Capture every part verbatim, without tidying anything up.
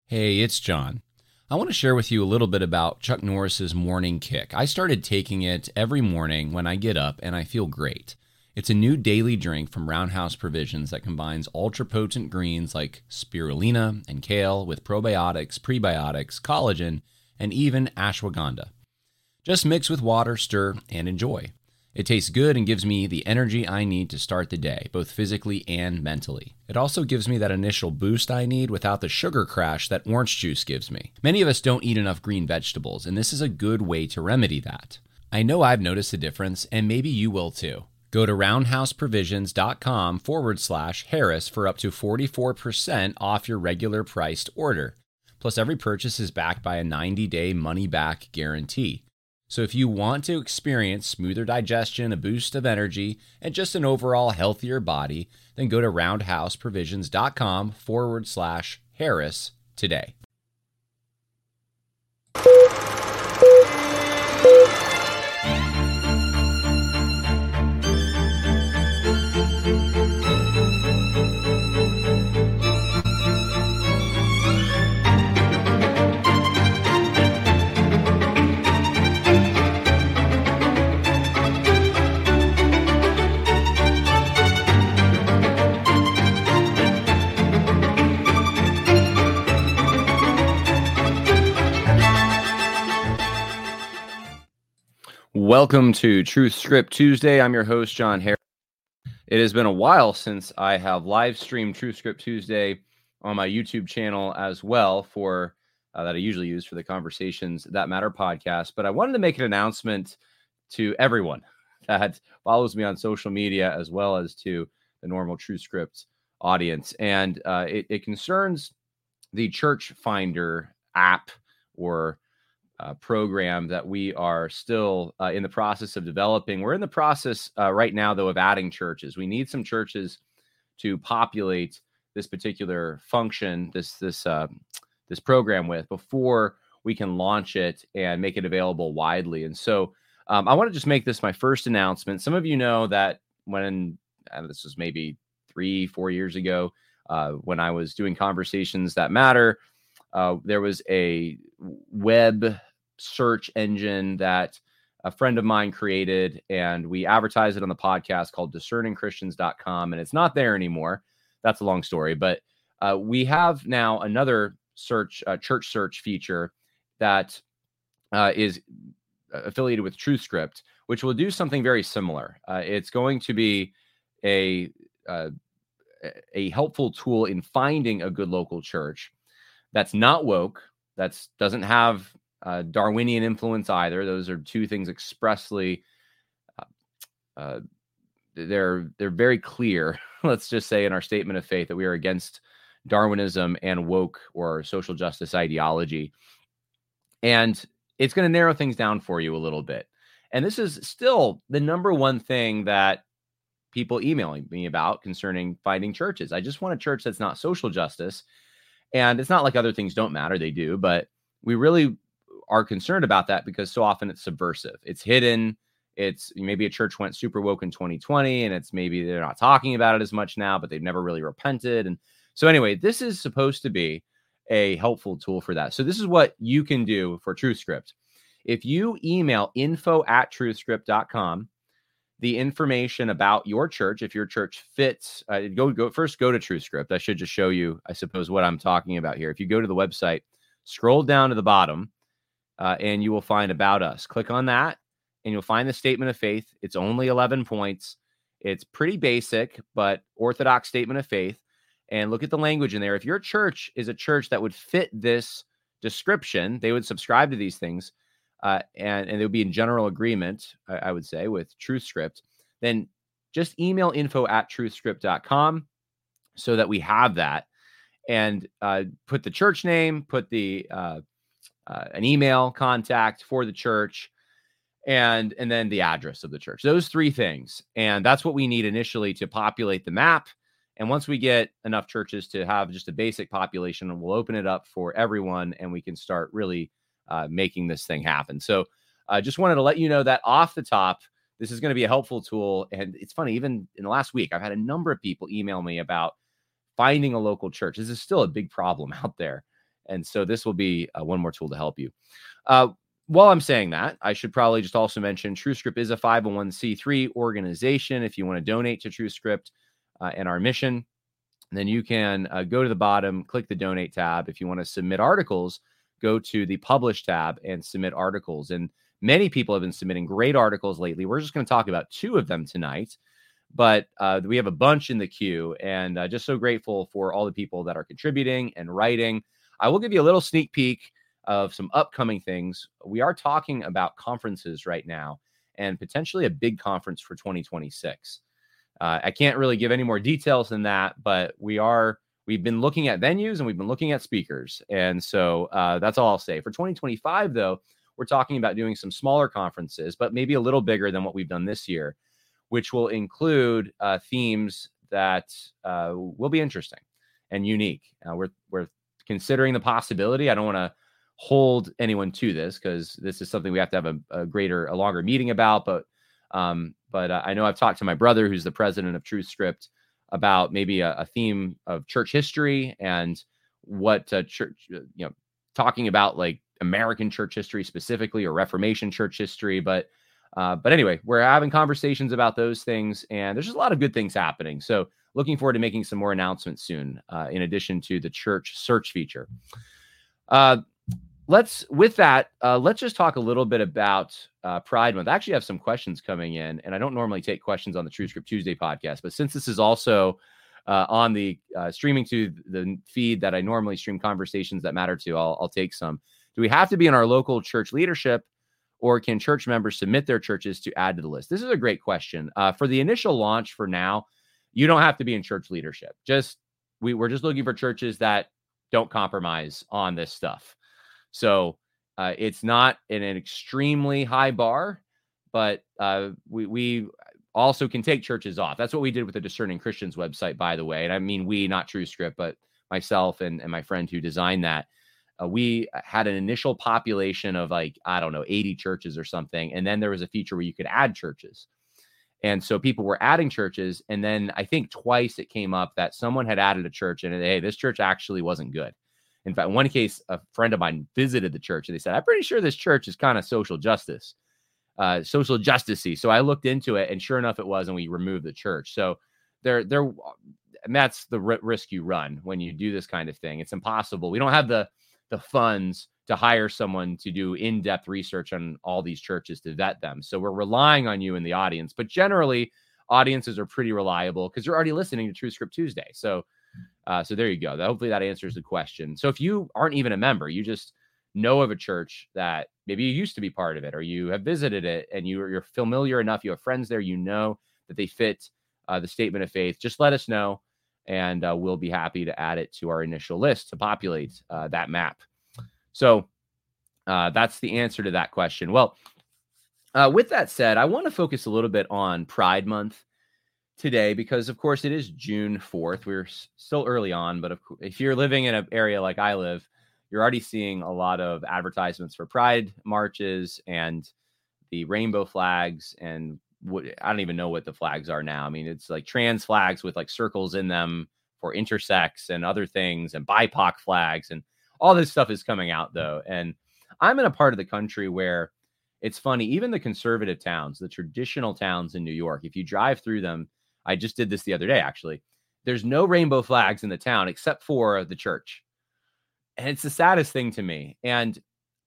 Hey, it's John. I want to share with you a little bit about Chuck Norris's Morning Kick. I started taking it every morning when I get up, and I feel great. It's a new daily drink from Roundhouse Provisions that combines ultra-potent greens like spirulina and kale with probiotics, prebiotics, collagen, and even ashwagandha. Just mix with water, stir, and enjoy. It tastes good and gives me the energy I need to start the day, both physically and mentally. It also gives me that initial boost I need without the sugar crash that orange juice gives me. Many of us don't eat enough green vegetables, and this is a good way to remedy that. I know I've noticed a difference, and maybe you will too. Go to roundhouseprovisions.com forward slash Harris for up to forty-four percent off your regular priced order. Plus, every purchase is backed by a ninety-day money-back guarantee. So if you want to experience smoother digestion, a boost of energy, and just an overall healthier body, then go to roundhouseprovisions.com forward slash Harris today. Welcome to Truth Script Tuesday. I'm your host, John Harris. It has been a while since I have live streamed Truth Script Tuesday on my YouTube channel as well for uh, that I usually use for the Conversations That Matter podcast. But I wanted to make an announcement to everyone that follows me on social media as well as to the normal Truth Script audience. And uh, it, it concerns the Church Finder app or Uh, program that we are still uh, in the process of developing. We're in the process uh, right now, though, of adding churches. We need some churches to populate this particular function, this this uh, this program with before we can launch it and make it available widely. And so um, I want to just make this my first announcement. Some of you know that when uh, this was maybe three, four years ago, uh, when I was doing Conversations That Matter, uh, there was a web search engine that a friend of mine created, and we advertised it on the podcast called discerning christians dot com, and it's not there anymore. That's a long story, but uh, we have now another search uh, church search feature that uh, is affiliated with TruthScript, which will do something very similar. Uh, it's going to be a uh, a helpful tool in finding a good local church that's not woke, that's doesn't have Uh, Darwinian influence either. Those are two things expressly. Uh, uh, they're they're very clear. Let's just say in our statement of faith that we are against Darwinism and woke or social justice ideology, and it's going to narrow things down for you a little bit. And this is still the number one thing that people emailing me about concerning finding churches. I just want a church that's not social justice, and it's not like other things don't matter. They do, but we really are concerned about that because so often it's subversive. It's hidden. It's maybe a church went super woke in twenty twenty and it's maybe they're not talking about it as much now, but they've never really repented. And so anyway, this is supposed to be a helpful tool for that. So this is what you can do for TruthScript. If you email info at truthscript dot com, the information about your church, if your church fits, uh, go, go first, go to TruthScript. I should just show you, I suppose, what I'm talking about here. If you go to the website, scroll down to the bottom, Uh, and you will find About Us. Click on that, and you'll find the statement of faith. It's only eleven points. It's pretty basic, but orthodox statement of faith. And look at the language in there. If your church is a church that would fit this description, they would subscribe to these things, uh, and, and they would be in general agreement, I, I would say, with TruthScript, then just email info at truthscript dot com so that we have that. And uh, put the church name, put the uh, Uh, an email contact for the church, and and then the address of the church. Those three things. And that's what we need initially to populate the map. And once we get enough churches to have just a basic population, we'll open it up for everyone, and we can start really uh, making this thing happen. So I uh, just wanted to let you know that off the top, this is going to be a helpful tool. And it's funny, even in the last week, I've had a number of people email me about finding a local church. This is still a big problem out there. And so this will be uh, one more tool to help you. Uh, while I'm saying that, I should probably just also mention TrueScript is a five oh one c three organization. If you want to donate to TrueScript uh, and our mission, then you can uh, go to the bottom, click the donate tab. If you want to submit articles, go to the publish tab and submit articles. And many people have been submitting great articles lately. We're just going to talk about two of them tonight, but uh, we have a bunch in the queue, and uh, just so grateful for all the people that are contributing and writing. I will give you a little sneak peek of some upcoming things. We are talking about conferences right now and potentially a big conference for twenty twenty-six. Uh, I can't really give any more details than that, but we are, we've been looking at venues and we've been looking at speakers. And so uh, that's all I'll say. For twenty twenty-five, though, we're talking about doing some smaller conferences, but maybe a little bigger than what we've done this year, which will include uh, themes that uh, will be interesting and unique. Uh, we're, we're considering the possibility. I don't want to hold anyone to this because this is something we have to have a, a greater, a longer meeting about, but Um, but uh, I know I've talked to my brother, who's the president of TrueScript, about maybe a, a theme of church history and what uh, church, you know, talking about like American church history specifically or Reformation church history. But, uh, but anyway, we're having conversations about those things, and there's just a lot of good things happening. So looking forward to making some more announcements soon, uh, in addition to the church search feature. Uh, Let's, with that, uh, let's just talk a little bit about uh, Pride Month. I actually have some questions coming in, and I don't normally take questions on the TrueScript Tuesday podcast, but since this is also uh, on the uh, streaming to the feed that I normally stream conversations that matter to, I'll, I'll take some. Do we have to be in our local church leadership, or can church members submit their churches to add to the list? This is a great question. Uh, for the initial launch for now, you don't have to be in church leadership. Just we, we're just looking for churches that don't compromise on this stuff. So uh, it's not in an extremely high bar, but uh, we, we also can take churches off. That's what we did with the Discerning Christians website, by the way. And I mean, we, not TrueScript, but myself and, and my friend who designed that. Uh, we had an initial population of like, I don't know, eighty churches or something. And then there was a feature where you could add churches. And so people were adding churches. And then I think twice it came up that someone had added a church and, hey, this church actually wasn't good. In fact, in one case, a friend of mine visited the church and they said, I'm pretty sure this church is kind of social justice, uh, social justice-y. So I looked into it, and sure enough, it was, and we removed the church. So there, there, and that's the r- risk you run when you do this kind of thing. It's impossible. We don't have the, the funds to hire someone to do in-depth research on all these churches to vet them. So we're relying on you in the audience, but generally audiences are pretty reliable because you're already listening to TrueScript Tuesday. So Uh, so there you go. Hopefully that answers the question. So if you aren't even a member, you just know of a church that maybe you used to be part of it, or you have visited it and you, you're familiar enough, you have friends there, you know that they fit uh, the statement of faith, just let us know, and uh, we'll be happy to add it to our initial list to populate uh, that map. So uh, that's the answer to that question. Well, uh, with that said, I want to focus a little bit on Pride Month today, because of course it is June fourth. We're s- still early on, but if, if you're living in an area like I live, you're already seeing a lot of advertisements for Pride marches and the rainbow flags. And what, I don't even know what the flags are now. I mean, it's like trans flags with like circles in them for intersex and other things, and B I P O C flags, and all this stuff is coming out though. And I'm in a part of the country where it's funny, even the conservative towns, the traditional towns in New York, if you drive through them, I just did this the other day, actually. There's no rainbow flags in the town except for the church. And it's the saddest thing to me. And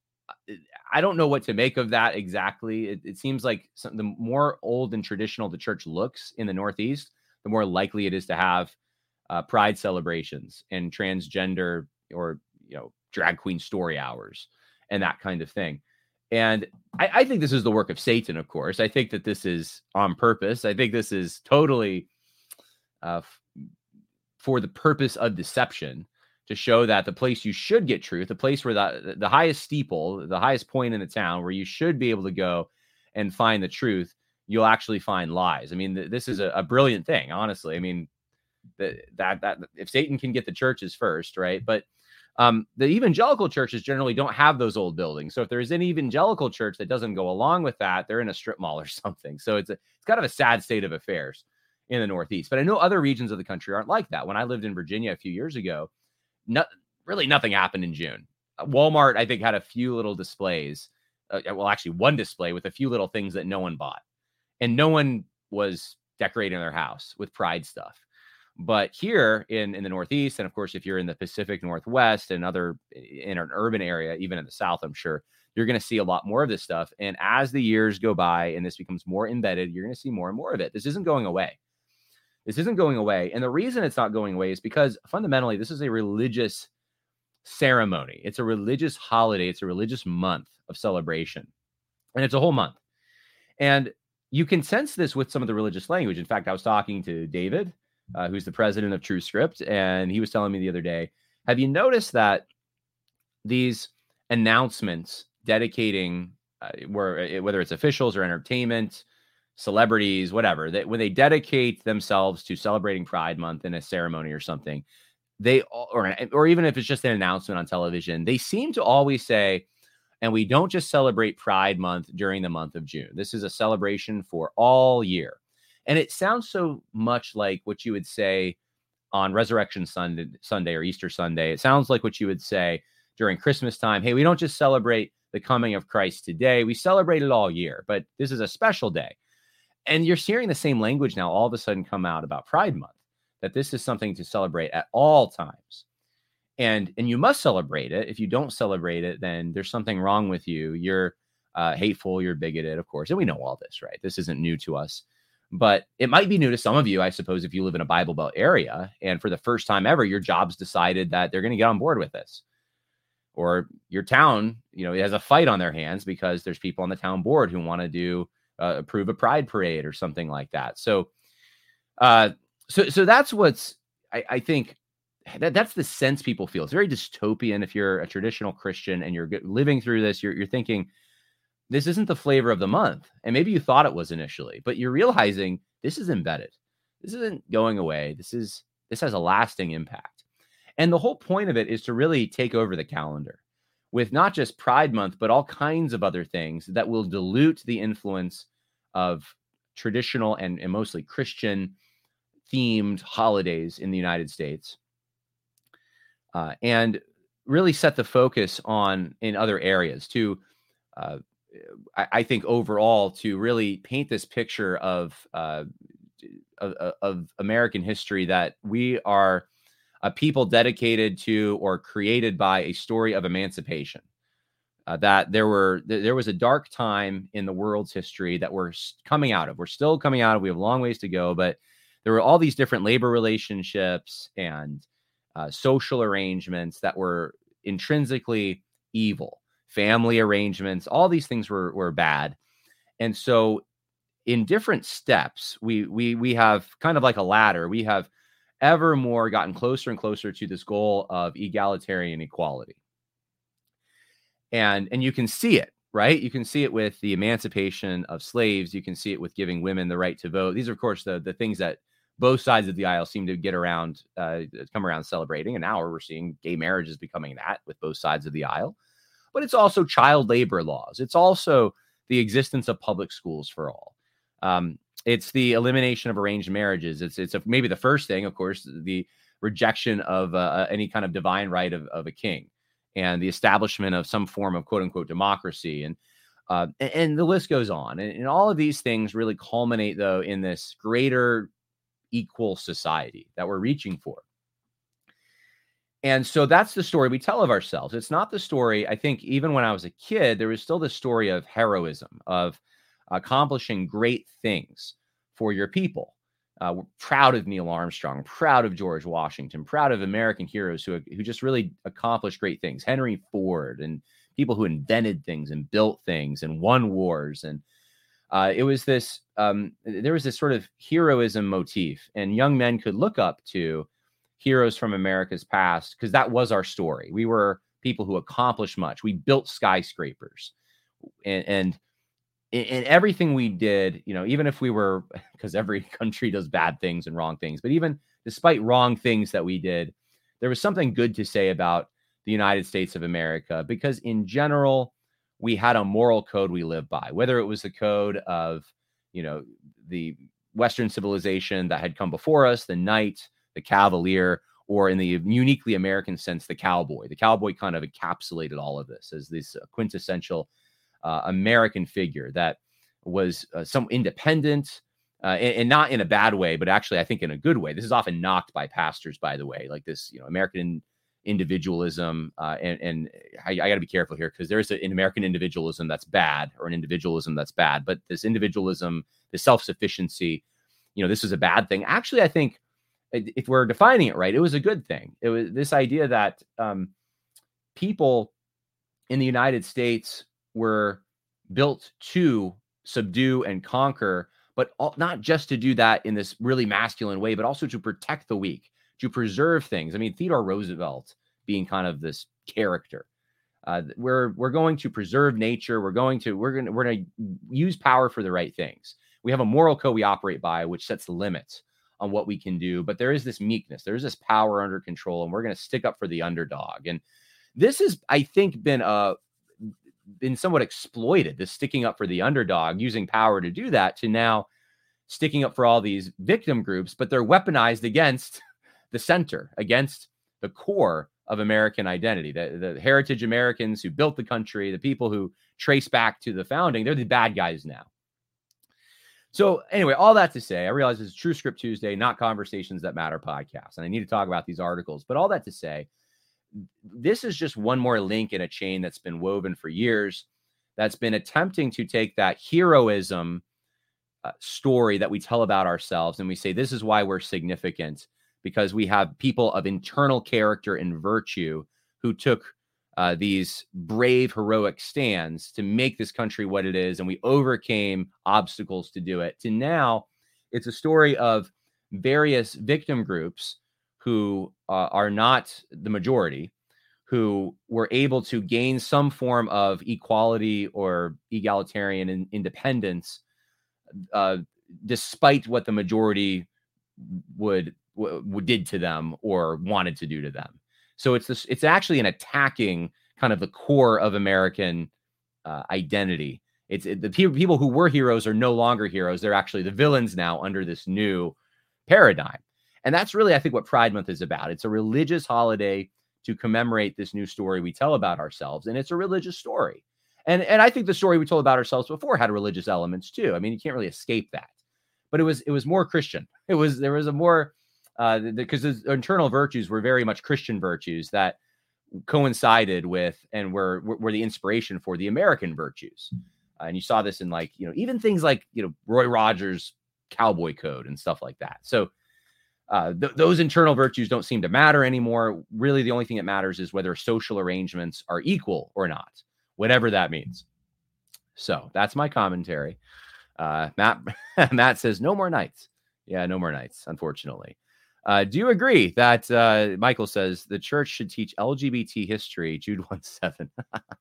I don't know what to make of that exactly. It, it seems like some, the more old and traditional the church looks in the Northeast, the more likely it is to have uh, pride celebrations and transgender or, you know, drag queen story hours and that kind of thing. And I, I think this is the work of Satan, of course. I think that this is on purpose. I think this is totally uh, f- for the purpose of deception, to show that the place you should get truth, the place where the, the highest steeple, the highest point in the town where you should be able to go and find the truth, you'll actually find lies. I mean, th- this is a, a brilliant thing, honestly. I mean, the, that, that if Satan can get the churches first, right? But Um, the evangelical churches generally don't have those old buildings. So if there's an evangelical church that doesn't go along with that, they're in a strip mall or something. So it's a, it's kind of a sad state of affairs in the Northeast. But I know other regions of the country aren't like that. When I lived in Virginia a few years ago, not, really nothing happened in June. Uh, Walmart, I think, had a few little displays. Uh, well, actually, one display with a few little things that no one bought. And no one was decorating their house with Pride stuff. But here in, in the Northeast, and of course, if you're in the Pacific Northwest and other in an urban area, even in the South, I'm sure you're going to see a lot more of this stuff. And as the years go by and this becomes more embedded, you're going to see more and more of it. This isn't going away. This isn't going away. And the reason it's not going away is because fundamentally, this is a religious ceremony. It's a religious holiday. It's a religious month of celebration. And it's a whole month. And you can sense this with some of the religious language. In fact, I was talking to David, uh, who's the president of TrueScript, and he was telling me the other day, have you noticed that these announcements dedicating, uh, where, whether it's officials or entertainment, celebrities, whatever, that when they dedicate themselves to celebrating Pride Month in a ceremony or something, they, or, or even if it's just an announcement on television, they seem to always say, and we don't just celebrate Pride Month during the month of June. This is a celebration for all year. And it sounds so much like what you would say on Resurrection Sunday, Sunday or Easter Sunday. It sounds like what you would say during Christmas time. Hey, we don't just celebrate the coming of Christ today. We celebrate it all year, but this is a special day. And you're hearing the same language now all of a sudden come out about Pride Month, that this is something to celebrate at all times. And and you must celebrate it. If you don't celebrate it, then there's something wrong with you. You're uh, hateful, you're bigoted, of course. And we know all this, right? This isn't new to us. But it might be new to some of you, I suppose, if you live in a Bible Belt area. And for the first time ever, your job's decided that they're going to get on board with this. Or your town, you know, it has a fight on their hands because there's people on the town board who want to do uh, approve a pride parade or something like that. So, uh, so, so that's what's, I, I think, That, that's the sense people feel. It's very dystopian. If you're a traditional Christian and you're living through this, you're, you're thinking, this isn't the flavor of the month. And maybe you thought it was initially, but you're realizing this is embedded. This isn't going away. This is, this has a lasting impact. And the whole point of it is to really take over the calendar with not just Pride Month, but all kinds of other things that will dilute the influence of traditional and, and mostly Christian themed holidays in the United States. Uh, and really set the focus on in other areas to, uh, I, I think overall, to really paint this picture of, uh, of, of American history, that we are a people dedicated to or created by a story of emancipation. Uh, that there were there was a dark time in the world's history that we're coming out of. We're still coming out of. We have a long ways to go, but there were all these different labor relationships and Uh, social arrangements that were intrinsically evil, family arrangements, all these things were were bad. And so in different steps, we we we have kind of like a ladder. We have ever more gotten closer and closer to this goal of egalitarian equality. And and you can see it, right? You can see it with the emancipation of slaves. You can see it with giving women the right to vote. These are, of course, the, the things that both sides of the aisle seem to get around, uh, come around celebrating. And now we're seeing gay marriages becoming that with both sides of the aisle. But it's also child labor laws. It's also the existence of public schools for all. Um, it's the elimination of arranged marriages. It's it's a, maybe the first thing, of course, the rejection of uh, any kind of divine right of, of a king, and the establishment of some form of quote unquote democracy. And uh, and, and the list goes on. And, and all of these things really culminate, though, in this greater equal society that we're reaching for. And so that's the story we tell of ourselves. It's not the story, I think, even when I was a kid, there was still the story of heroism, of accomplishing great things for your people. Uh, we're proud of Neil Armstrong, proud of George Washington, proud of American heroes who, who just really accomplished great things. Henry Ford, and people who invented things and built things and won wars. And Uh, it was this, um, there was this sort of heroism motif, and young men could look up to heroes from America's past because that was our story. We were people who accomplished much. We built skyscrapers, and, and in everything we did, you know, even if we were, because every country does bad things and wrong things, but even despite wrong things that we did, there was something good to say about the United States of America, because in general, we had a moral code we lived by, whether it was the code of, you know, the Western civilization that had come before us, the knight, the cavalier, or in the uniquely American sense, the cowboy. The cowboy kind of encapsulated all of this as this quintessential uh, American figure that was uh, some independent, uh, and, and not in a bad way, but actually I think in a good way. This is often knocked by pastors, by the way, like this, you know, American individualism. Uh, and and I, I got to be careful here because there's an American individualism that's bad, or an individualism that's bad. But this individualism, this self-sufficiency, you know, this is a bad thing. Actually, I think if we're defining it right, it was a good thing. It was this idea that um, people in the United States were built to subdue and conquer, but all, not just to do that in this really masculine way, but also to protect the weak, to preserve things. I mean, Theodore Roosevelt being kind of this character. Uh, we're we're going to preserve nature. We're going to we're going to we're going to use power for the right things. We have a moral code we operate by, which sets the limits on what we can do. But there is this meekness. There is this power under control, and we're going to stick up for the underdog. And this has, I think, been uh been somewhat exploited. This sticking up for the underdog, using power to do that, to now sticking up for all these victim groups, but they're weaponized against the center, against the core of American identity. The, the heritage Americans who built the country, the people who trace back to the founding, they're the bad guys now. So anyway, all that to say, I realize it's True Script Tuesday, not Conversations That Matter podcast, and I need to talk about these articles. But all that to say, this is just one more link in a chain that's been woven for years, that's been attempting to take that heroism uh, story that we tell about ourselves, and we say, this is why we're significant, because we have people of internal character and virtue who took uh, these brave, heroic stands to make this country what it is, and we overcame obstacles to do it. To now, it's a story of various victim groups who uh, are not the majority, who were able to gain some form of equality or egalitarian in- independence, uh, despite what the majority would, w- did to them or wanted to do to them. So it's this, it's actually an attacking kind of the core of American uh, identity. It's it, the pe- people who were heroes are no longer heroes. They're actually the villains now under this new paradigm. And that's really, I think, what Pride Month is about. It's a religious holiday to commemorate this new story we tell about ourselves. And it's a religious story. And, and I think the story we told about ourselves before had religious elements too. I mean, you can't really escape that. But it was it was more Christian. It was there was a more uh, because the, the internal virtues were very much Christian virtues that coincided with and were were the inspiration for the American virtues. Uh, and you saw this in, like, you know, even things like, you know, Roy Rogers' cowboy code and stuff like that. So uh, th- those internal virtues don't seem to matter anymore. Really, the only thing that matters is whether social arrangements are equal or not, whatever that means. So that's my commentary. Uh, Matt Matt says no more nights. Yeah, no more nights, unfortunately. Uh, do you agree that uh, Michael says the church should teach L G B T history? Jude one seven.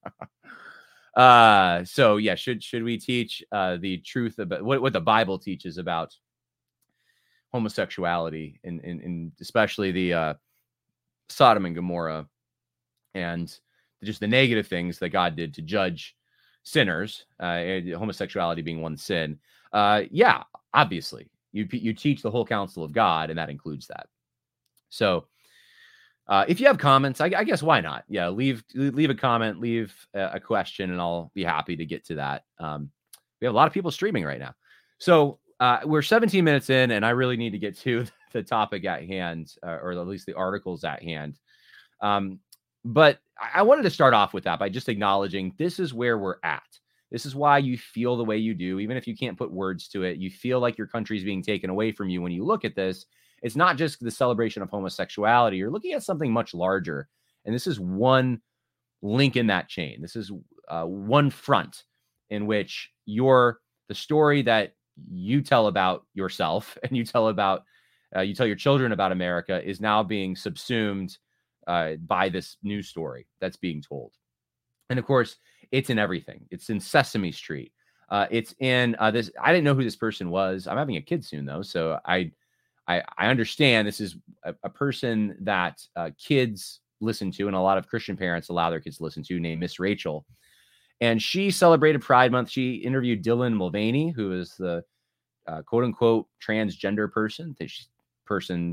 uh, so yeah, should should we teach uh, the truth about what, what the Bible teaches about homosexuality, and in, in, in especially the uh, Sodom and Gomorrah, and just the negative things that God did to judge sinners, uh, homosexuality being one sin. Uh, yeah, obviously, you you teach the whole counsel of God, and that includes that. So, uh, if you have comments, I, I guess why not? Yeah, leave leave a comment, leave a, a question, and I'll be happy to get to that. Um, we have a lot of people streaming right now, so uh, we're seventeen minutes in, and I really need to get to the topic at hand, uh, or at least the articles at hand. Um, But I wanted to start off with that by just acknowledging this is where we're at. This is why you feel the way you do, even if you can't put words to it. You feel like your country is being taken away from you when you look at this. It's not just the celebration of homosexuality. You're looking at something much larger. And this is one link in that chain. This is uh, one front in which your the story that you tell about yourself and you tell about uh, you tell your children about America is now being subsumed Uh, by this news story that's being told. And of course, it's in everything. It's in Sesame Street. Uh, it's in uh, this. I didn't know who this person was. I'm having a kid soon, though. So I I, I understand this is a, a person that uh, kids listen to, and a lot of Christian parents allow their kids to listen to, named Miss Rachel. And she celebrated Pride Month. She interviewed Dylan Mulvaney, who is the uh, quote unquote transgender person. This person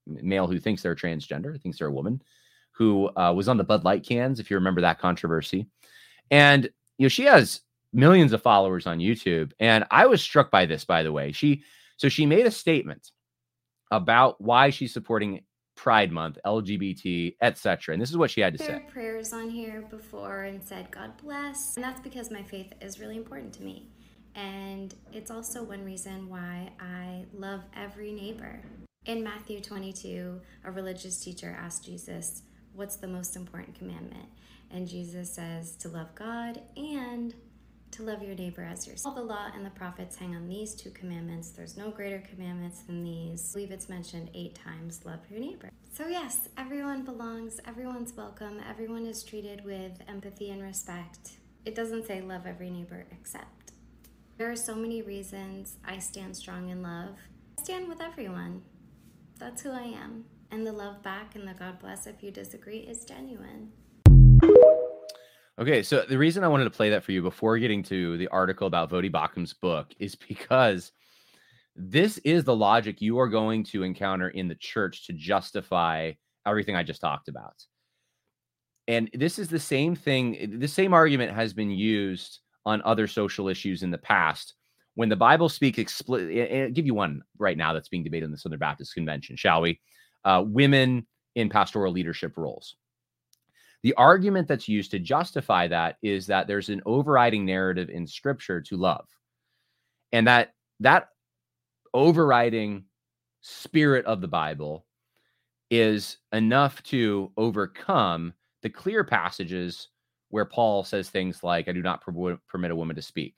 male who thinks they're transgender, thinks they're a woman, who uh, was on the Bud Light cans, if you remember that controversy. And, you know, she has millions of followers on YouTube. And I was struck by this, by the way. She, so she made a statement about why she's supporting Pride Month, L G B T, et cetera. And this is what she had to say. Shared prayers on here before and said, God bless. And that's because my faith is really important to me. And it's also one reason why I love every neighbor. In Matthew twenty-two, a religious teacher asked Jesus, what's the most important commandment? And Jesus says to love God and to love your neighbor as yourself. All the law and the prophets hang on these two commandments. There's no greater commandments than these. I believe it's mentioned eight times, love your neighbor. So yes, everyone belongs, everyone's welcome, everyone is treated with empathy and respect. It doesn't say love every neighbor except. There are so many reasons I stand strong in love. I stand with everyone. That's who I am. And the love back and the God bless if you disagree is genuine. Okay, so the reason I wanted to play that for you before getting to the article about Voddie Baucham's book is because this is the logic you are going to encounter in the church to justify everything I just talked about. And this is the same thing. The same argument has been used on other social issues in the past. When the Bible speaks explicitly, and I'll give you one right now that's being debated in the Southern Baptist Convention, shall we? Uh, women in pastoral leadership roles. The argument that's used to justify that is that there's an overriding narrative in Scripture to love. And that that overriding spirit of the Bible is enough to overcome the clear passages where Paul says things like, I do not per- permit a woman to speak.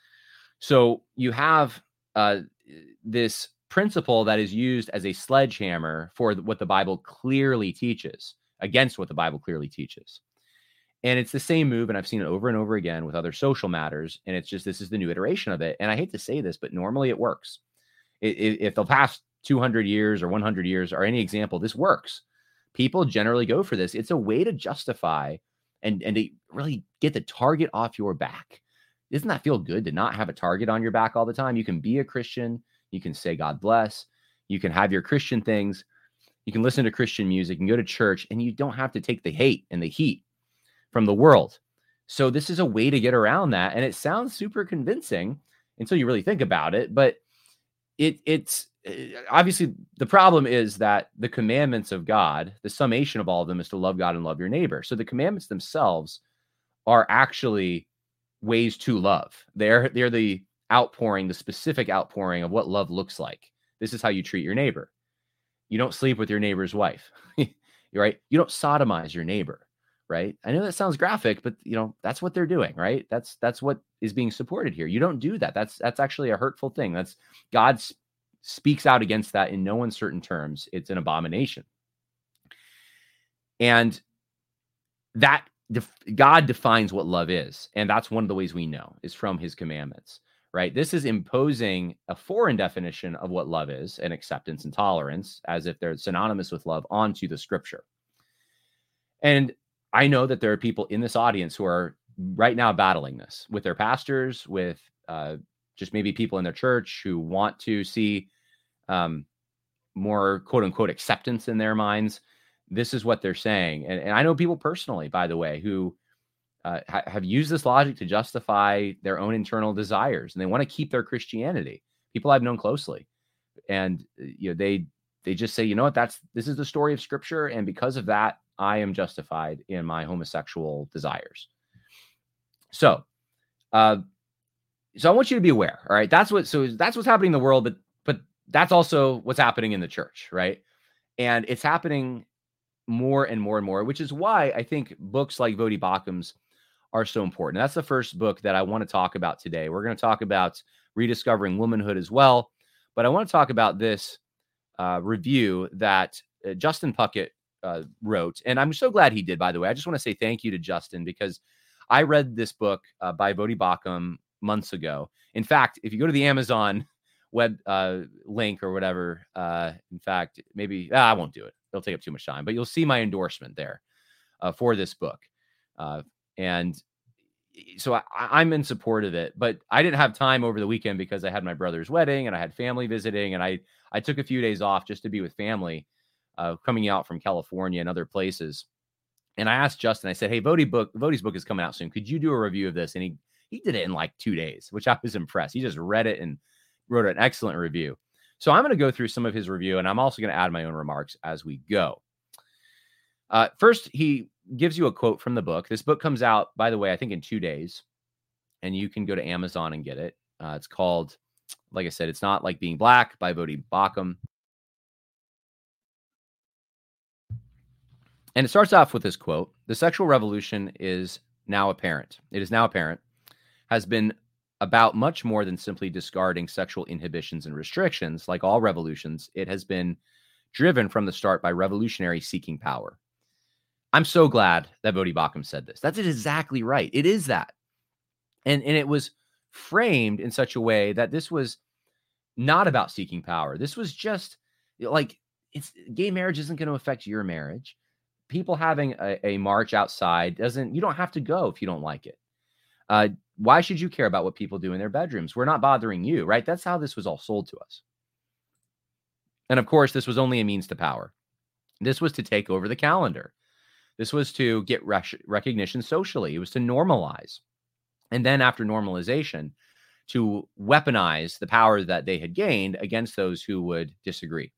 So you have uh, this principle that is used as a sledgehammer for what the Bible clearly teaches, against what the Bible clearly teaches. And it's the same move, and I've seen it over and over again with other social matters, and it's just, this is the new iteration of it. And I hate to say this, but normally it works. It, it, if the past two hundred years or one hundred years are any example, this works. People generally go for this. It's a way to justify and, and to really get the target off your back. Doesn't that feel good to not have a target on your back all the time? You can be a Christian. You can say God bless. You can have your Christian things. You can listen to Christian music and go to church, and you don't have to take the hate and the heat from the world. So this is a way to get around that. And it sounds super convincing until you really think about it. But it it's obviously the problem is that the commandments of God, the summation of all of them is to love God and love your neighbor. So the commandments themselves are actually ways to love. They're, they're the outpouring, the specific outpouring of what love looks like. This is how you treat your neighbor. You don't sleep with your neighbor's wife, right? You don't sodomize your neighbor, right? I know that sounds graphic, but you know, that's what they're doing, right? That's, that's what is being supported here. You don't do that. That's, that's actually a hurtful thing. That's God sp- speaks out against that in no uncertain terms. It's an abomination. And that def- God defines what love is. And that's one of the ways we know is from his commandments, right? This is imposing a foreign definition of what love is and acceptance and tolerance as if they're synonymous with love onto the scripture. And I know that there are people in this audience who are right now battling this with their pastors, with uh, just maybe people in their church who want to see um, more quote unquote acceptance in their minds. This is what they're saying. And, and I know people personally, by the way, who uh, ha- have used this logic to justify their own internal desires, and they want to keep their Christianity. People I've known closely. And you know, they they just say, you know what, that's this is the story of scripture. And because of that, I am justified in my homosexual desires. So, uh, so I want you to be aware. All right. That's what, so that's what's happening in the world, but, but that's also what's happening in the church. Right. And it's happening more and more and more, which is why I think books like Voddie Baucham's are so important. That's the first book that I want to talk about today. We're going to talk about Rediscovering Womanhood as well, but I want to talk about this uh, review that uh, Justin Puckett uh, wrote. And I'm so glad he did, by the way. I just want to say thank you to Justin, because I read this book uh, by Voddie Baucham months ago. In fact, if you go to the Amazon web uh, link or whatever, uh, in fact, maybe ah, I won't do it. It'll take up too much time, but you'll see my endorsement there uh, for this book. Uh, and so I, I'm in support of it, but I didn't have time over the weekend because I had my brother's wedding and I had family visiting, and I, I took a few days off just to be with family. uh, coming out from California and other places. And I asked Justin, I said, hey, Voddie book, Voddie's book is coming out soon. Could you do a review of this? And he, he did it in like two days, which I was impressed. He just read it and wrote an excellent review. So I'm going to go through some of his review, and I'm also going to add my own remarks as we go. Uh, first, he gives you a quote from the book. This book comes out, by the way, I think in two days, and you can go to Amazon and get it. Uh, it's called, like I said, It's Not Like Being Black by Voddie Baucham. And it starts off with this quote: the sexual revolution is now apparent. It is now apparent, has been about much more than simply discarding sexual inhibitions and restrictions. Like all revolutions, it has been driven from the start by revolutionaries seeking power. I'm so glad that Voddie Baucham said this. That's exactly right. It is that. And, and it was framed in such a way that this was not about seeking power. This was just like, it's gay marriage isn't going to affect your marriage. People having a, a march outside doesn't, you don't have to go if you don't like it. Uh, why should you care about what people do in their bedrooms? We're not bothering you, right? That's how this was all sold to us. And of course, this was only a means to power. This was to take over the calendar. This was to get rec- recognition socially. It was to normalize. And then after normalization, to weaponize the power that they had gained against those who would disagree.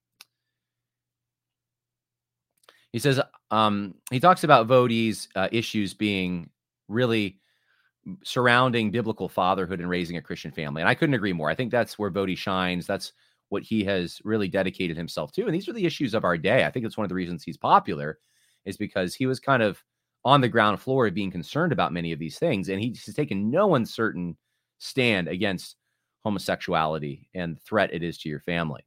He says, um, he talks about Voddie's uh, issues being really surrounding biblical fatherhood and raising a Christian family. And I couldn't agree more. I think that's where Voddie shines. That's what he has really dedicated himself to. And these are the issues of our day. I think it's one of the reasons he's popular, is because he was kind of on the ground floor of being concerned about many of these things. And he's taken no uncertain stand against homosexuality and the threat it is to your family.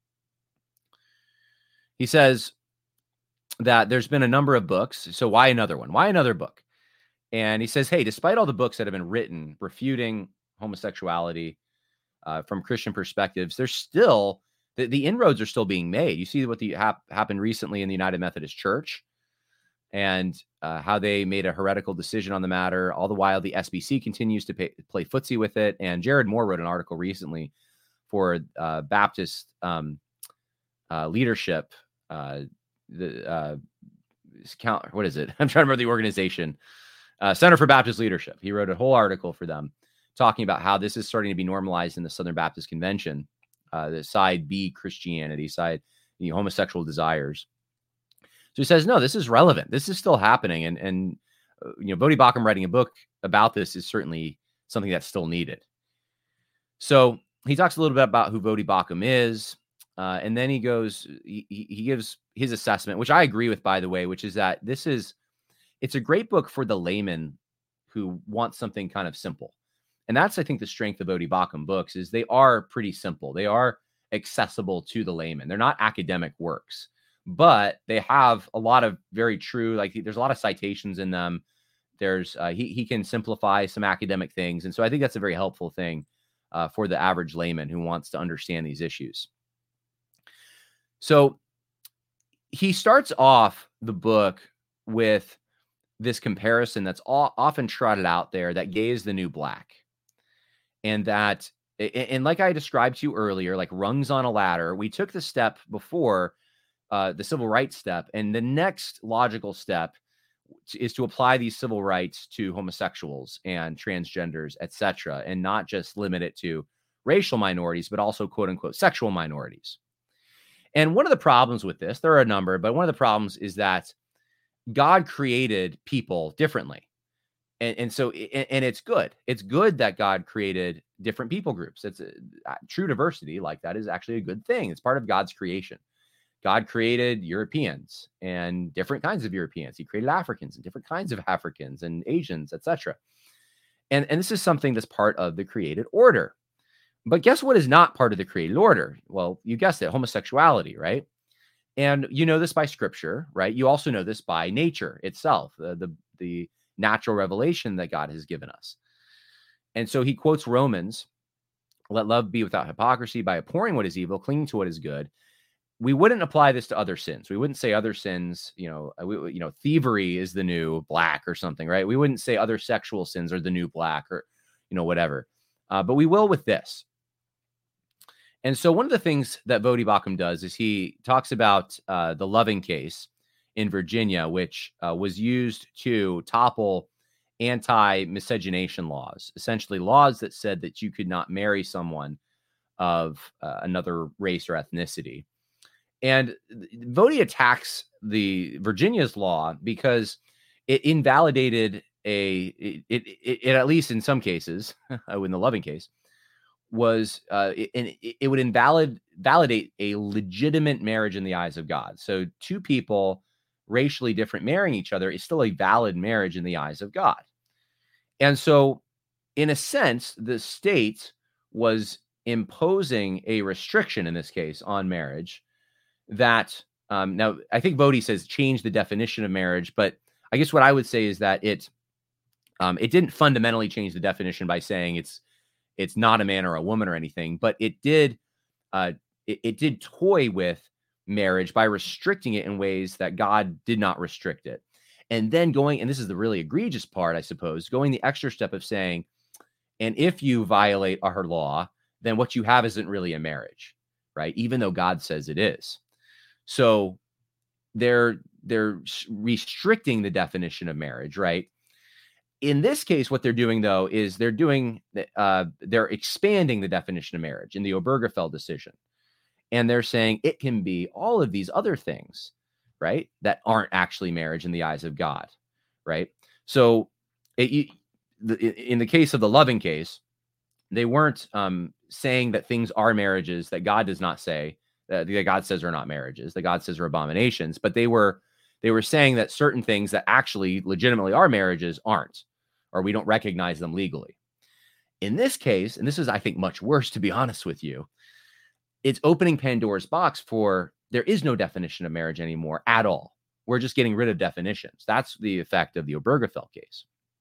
He says that there's been a number of books. So why another one? Why another book? And he says, hey, despite all the books that have been written refuting homosexuality uh, from Christian perspectives, there's still, the, the inroads are still being made. You see what the, hap, happened recently in the United Methodist Church and uh, how they made a heretical decision on the matter. All the while, the S B C continues to pay, play footsie with it. And Jared Moore wrote an article recently for uh, Baptist um, uh, leadership, uh, the uh, count, what is it? I'm trying to remember the organization. Uh, Center for Baptist Leadership. He wrote a whole article for them talking about how this is starting to be normalized in the Southern Baptist Convention, uh, the side B Christianity, side the homosexual desires. So he says, no, this is relevant. This is still happening. And, and uh, you know, Voddie Baucham writing a book about this is certainly something that's still needed. So he talks a little bit about who Voddie Baucham is. Uh, and then he goes, he, he gives his assessment, which I agree with, by the way, which is that this is, it's a great book for the layman who wants something kind of simple. And that's, I think, the strength of Voddie Baucham books is they are pretty simple. They are accessible to the layman. They're not academic works, but they have a lot of very true, like there's a lot of citations in them. There's, uh, he, he can simplify some academic things. And so I think that's a very helpful thing uh, for the average layman who wants to understand these issues. So he starts off the book with this comparison that's all, often trotted out there, that gay is the new black. And that, and like I described to you earlier, like rungs on a ladder, we took the step before uh, the civil rights step. And the next logical step is to apply these civil rights to homosexuals and transgenders, et cetera, and not just limit it to racial minorities, but also quote unquote sexual minorities. And one of the problems with this, there are a number, but one of the problems is that God created people differently. And, and so, and, and it's good. It's good that God created different people groups. It's a, a true diversity like that is actually a good thing. It's part of God's creation. God created Europeans and different kinds of Europeans. He created Africans and different kinds of Africans and Asians, et cetera. And, and this is something that's part of the created order. But guess what is not part of the created order? Well, you guessed it, homosexuality, right? And you know this by scripture, right? You also know this by nature itself, the, the, the natural revelation that God has given us. And so he quotes Romans, let love be without hypocrisy, by abhorring what is evil, clinging to what is good. We wouldn't apply this to other sins. We wouldn't say other sins, you know, we, you know, thievery is the new black or something, right? We wouldn't say other sexual sins are the new black or, you know, whatever. Uh, but we will with this. And so one of the things that Voddie Baucham does is he talks about uh, the Loving case in Virginia, which uh, was used to topple anti-miscegenation laws, essentially laws that said that you could not marry someone of uh, another race or ethnicity. And Voddie attacks the Virginia's law because it invalidated a, it, it, it, it at least in some cases, in the Loving case, was uh, it, it would invalid validate a legitimate marriage in the eyes of God. So two people racially different marrying each other is still a valid marriage in the eyes of God. And so, in a sense, the state was imposing a restriction in this case on marriage that um, now I think Voddie says change the definition of marriage, but I guess what I would say is that it um, it didn't fundamentally change the definition by saying it's it's not a man or a woman or anything, but it did uh, it, it did toy with marriage by restricting it in ways that God did not restrict it. And then going, and this is the really egregious part, I suppose, going the extra step of saying, and if you violate our law, then what you have isn't really a marriage, right? Even though God says it is. So they're they're restricting the definition of marriage, right? In this case, what they're doing, though, is they're doing uh, they're expanding the definition of marriage in the Obergefell decision. And they're saying it can be all of these other things, right, that aren't actually marriage in the eyes of God, right? So it, in the case of the Loving case, they weren't um, saying that things are marriages that God does not say, that, that God says are not marriages, that God says are abominations, but they were they were saying that certain things that actually legitimately are marriages aren't, or we don't recognize them legally. In this case, and this is, I think, much worse, to be honest with you, it's opening Pandora's box for there is no definition of marriage anymore at all. We're just getting rid of definitions. That's the effect of the Obergefell case.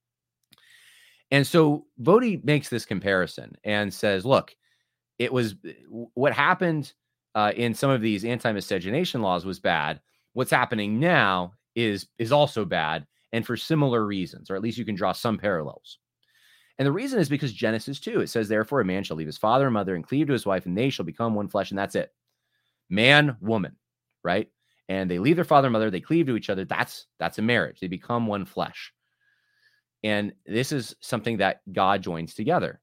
And so Voddie makes this comparison and says, look, it was what happened uh, in some of these anti-miscegenation laws was bad. What's happening now is, is also bad, and for similar reasons, or at least you can draw some parallels. And the reason is because Genesis two, it says, therefore, a man shall leave his father and mother and cleave to his wife, and they shall become one flesh, and that's it. Man, woman, right? And they leave their father and mother, they cleave to each other. That's that's a marriage. They become one flesh. And this is something that God joins together.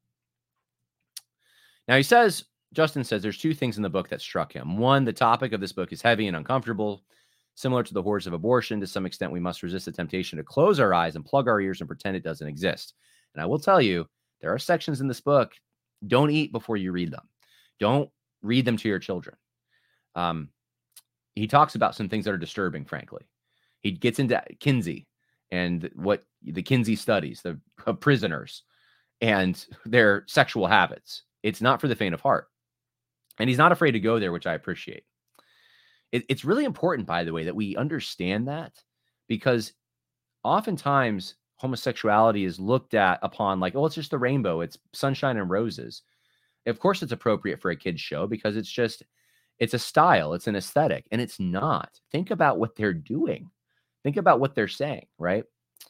Now he says, Justin says, there's two things in the book that struck him. One, the topic of this book is heavy and uncomfortable. Similar to the horrors of abortion, to some extent, we must resist the temptation to close our eyes and plug our ears and pretend it doesn't exist. And I will tell you, there are sections in this book, don't eat before you read them. Don't read them to your children. Um, he talks about some things that are disturbing, frankly. He gets into Kinsey and what the Kinsey studies, the uh, prisoners and their sexual habits. It's not for the faint of heart. And he's not afraid to go there, which I appreciate. It, it's really important, by the way, that we understand that, because oftentimes homosexuality is looked at upon like, oh, it's just the rainbow. It's sunshine and roses. Of course, it's appropriate for a kid's show because it's just, it's a style, it's an aesthetic, and it's not. Think about what they're doing. Think about what they're saying, right?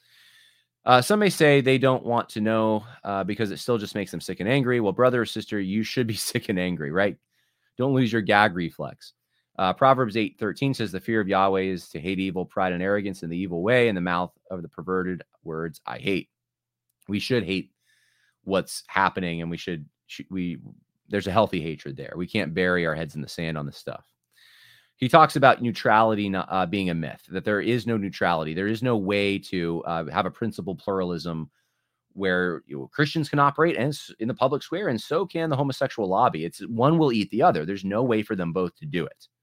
Uh, some may say they don't want to know uh, because it still just makes them sick and angry. Well, brother or sister, you should be sick and angry, right? Don't lose your gag reflex. Uh, Proverbs eight thirteen says, the fear of Yahweh is to hate evil, pride and arrogance in the evil way, and the mouth of the perverted words I hate. We should hate what's happening, and we should, we, there's a healthy hatred there. We can't bury our heads in the sand on this stuff. He talks about neutrality not, uh, being a myth, that there is no neutrality. There is no way to uh, have a principled pluralism where you know, Christians can operate and in the public square, and so can the homosexual lobby. It's one will eat the other. There's no way for them both to do it.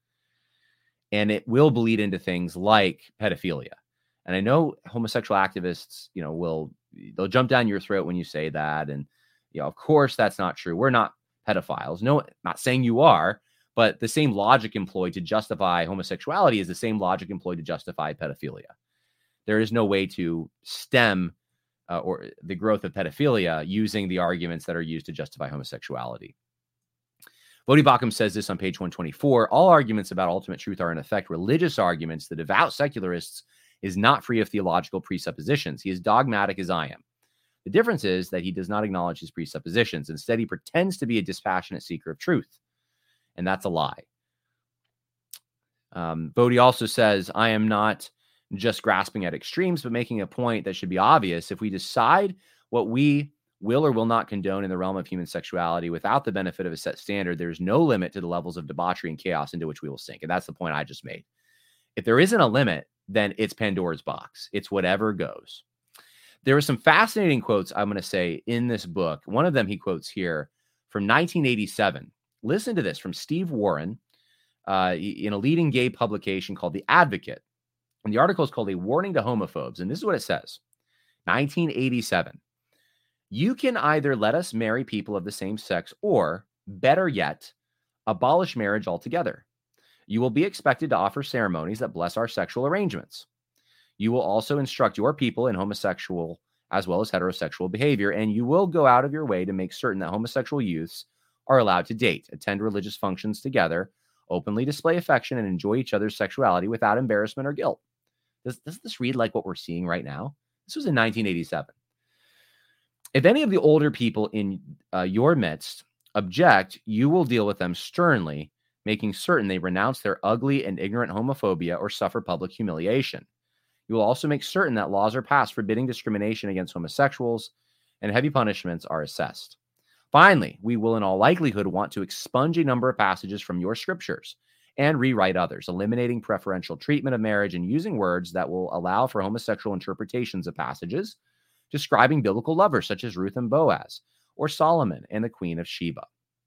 And it will bleed into things like pedophilia. And I know homosexual activists, you know, will, they'll jump down your throat when you say that. And, you know, of course, that's not true. We're not pedophiles. No, not saying you are, but the same logic employed to justify homosexuality is the same logic employed to justify pedophilia. There is no way to stem uh, or the growth of pedophilia using the arguments that are used to justify homosexuality. Voddie Baucham says this on page one twenty-four. All arguments about ultimate truth are in effect religious arguments. The devout secularists is not free of theological presuppositions. He is dogmatic as I am. The difference is that he does not acknowledge his presuppositions. Instead, he pretends to be a dispassionate seeker of truth. and that's a lie. Um, Bodhi also says, I am not just grasping at extremes, but making a point that should be obvious. If we decide what we will or will not condone in the realm of human sexuality without the benefit of a set standard, there's no limit to the levels of debauchery and chaos into which we will sink. And that's the point I just made. If there isn't a limit, then it's Pandora's box. It's whatever goes. There are some fascinating quotes I'm going to say in this book. One of them he quotes here from nineteen eighty-seven. Listen to this from Steve Warren uh, in a leading gay publication called The Advocate. And the article is called A Warning to Homophobes. And this is what it says. nineteen eighty-seven. You can either let us marry people of the same sex or, better yet, abolish marriage altogether. You will be expected to offer ceremonies that bless our sexual arrangements. You will also instruct your people in homosexual as well as heterosexual behavior, and you will go out of your way to make certain that homosexual youths are allowed to date, attend religious functions together, openly display affection, and enjoy each other's sexuality without embarrassment or guilt. Does, does this read like what we're seeing right now? This was in nineteen eighty-seven. If any of the older people in uh, your midst object, you will deal with them sternly, making certain they renounce their ugly and ignorant homophobia or suffer public humiliation. You will also make certain that laws are passed forbidding discrimination against homosexuals, and heavy punishments are assessed. Finally, we will in all likelihood want to expunge a number of passages from your scriptures and rewrite others, eliminating preferential treatment of marriage and using words that will allow for homosexual interpretations of passages, describing biblical lovers such as Ruth and Boaz, or Solomon and the Queen of Sheba.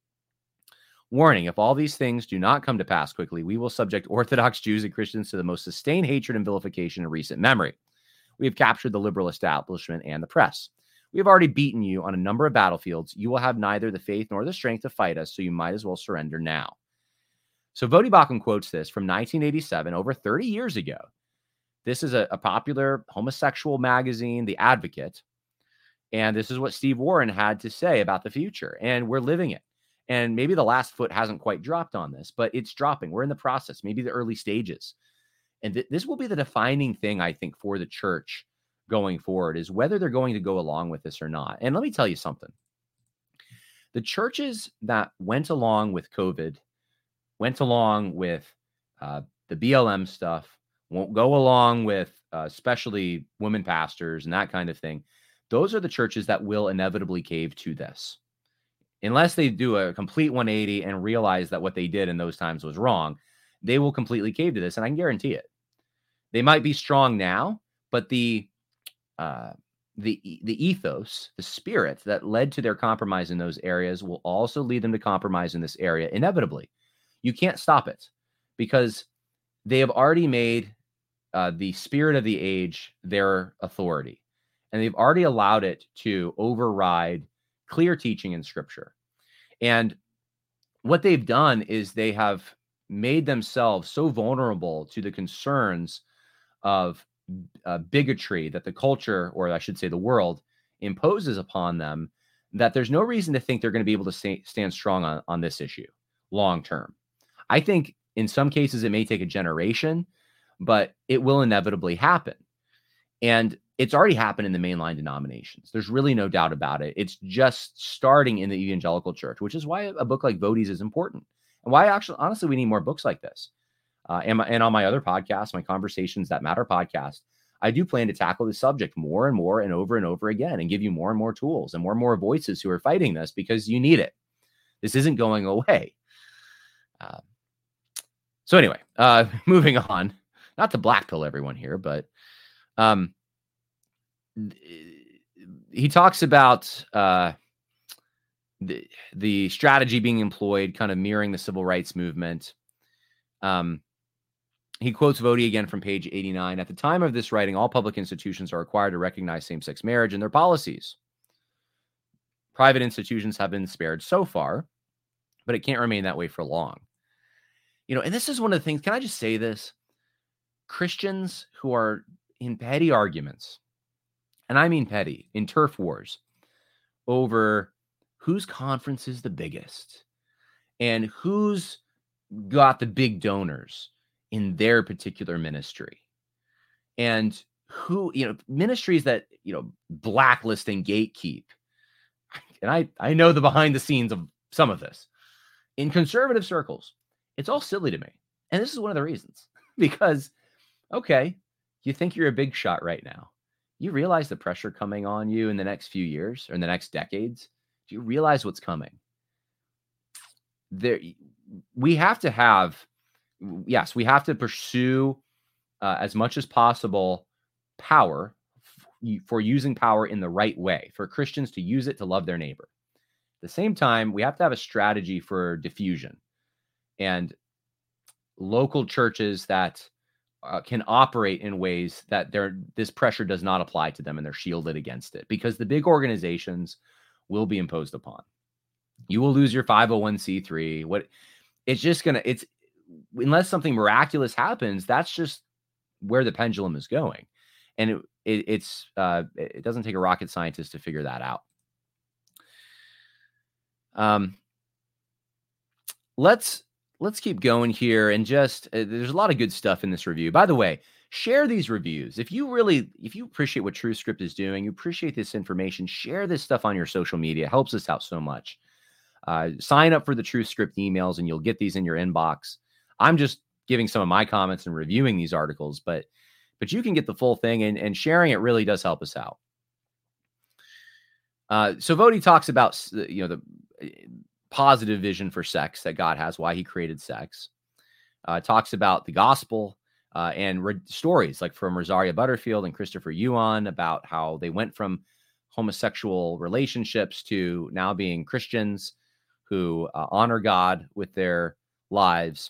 Warning, if all these things do not come to pass quickly, we will subject Orthodox Jews and Christians to the most sustained hatred and vilification in recent memory. We have captured the liberal establishment and the press. We have already beaten you on a number of battlefields. You will have neither the faith nor the strength to fight us, so you might as well surrender now. So Voddie Baucham quotes this from nineteen eighty-seven, over thirty years ago. This is a, a popular homosexual magazine, The Advocate. And this is what Steve Warren had to say about the future. And we're living it. And maybe the last foot hasn't quite dropped on this, but it's dropping. We're in the process, maybe the early stages. And th- this will be the defining thing, I think, for the church going forward, is whether they're going to go along with this or not. And let me tell you something. The churches that went along with COVID, went along with uh, the B L M stuff, won't go along with uh, especially women pastors and that kind of thing. Those are the churches that will inevitably cave to this. Unless they do a complete one eighty and realize that what they did in those times was wrong, they will completely cave to this, and I can guarantee it. They might be strong now, but the uh, the the ethos, the spirit that led to their compromise in those areas will also lead them to compromise in this area inevitably. You can't stop it because they have already made uh, the spirit of the age their authority, and they've already allowed it to override clear teaching in Scripture. And what they've done is they have made themselves so vulnerable to the concerns of uh, bigotry that the culture, or I should say the world, imposes upon them, that there's no reason to think they're going to be able to stay, stand strong on, on this issue long term. I think in some cases it may take a generation, but it will inevitably happen. And it's already happened in the mainline denominations. There's really no doubt about it. It's just starting in the evangelical church, which is why a book like Voddie's is important. And why actually, honestly, we need more books like this. Uh, and, my, and on my other podcast, my Conversations That Matter podcast, I do plan to tackle the subject more and more and over and over again and give you more and more tools and more and more voices who are fighting this, because you need it. This isn't going away. Uh, so anyway, uh, moving on, not to black pill everyone here, but um, he talks about uh, the, the strategy being employed, kind of mirroring the civil rights movement. Um, he quotes Voddie again from page eighty-nine. At the time of this writing, all public institutions are required to recognize same-sex marriage in their policies. Private institutions have been spared so far, but it can't remain that way for long. You know, and this is one of the things, can I just say this? Christians who are in petty arguments, and I mean petty, in turf wars over whose conference is the biggest and who's got the big donors in their particular ministry, and who, you know, ministries that, you know, blacklist and gatekeep. And I, I know the behind the scenes of some of this. In conservative circles, it's all silly to me. And this is one of the reasons. Because, okay, you think you're a big shot right now. You realize the pressure coming on you in the next few years or in the next decades? Do you realize what's coming? There, we have to have, yes, we have to pursue uh, as much as possible power f- for using power in the right way, for Christians to use it to love their neighbor. At the same time, we have to have a strategy for diffusion and local churches that uh, can operate in ways that they're, this pressure does not apply to them and they're shielded against it, because the big organizations will be imposed upon. You will lose your five oh one c three. What it's just going to, it's unless something miraculous happens, that's just where the pendulum is going. And it, it, it's, uh, it doesn't take a rocket scientist to figure that out. Um, let's, let's keep going here. And just, uh, there's a lot of good stuff in this review. By the way, share these reviews. If you really, if you appreciate what TruthScript is doing, you appreciate this information, share this stuff on your social media. It helps us out so much. Uh, sign up for the TruthScript emails and you'll get these in your inbox. I'm just giving some of my comments and reviewing these articles, but but you can get the full thing, and, and sharing it really does help us out. Uh, so Voddie talks about, you know, the positive vision for sex that God has, why he created sex. Uh, talks about the gospel uh, and re- stories like from Rosaria Butterfield and Christopher Yuan about how they went from homosexual relationships to now being Christians who uh, honor God with their lives.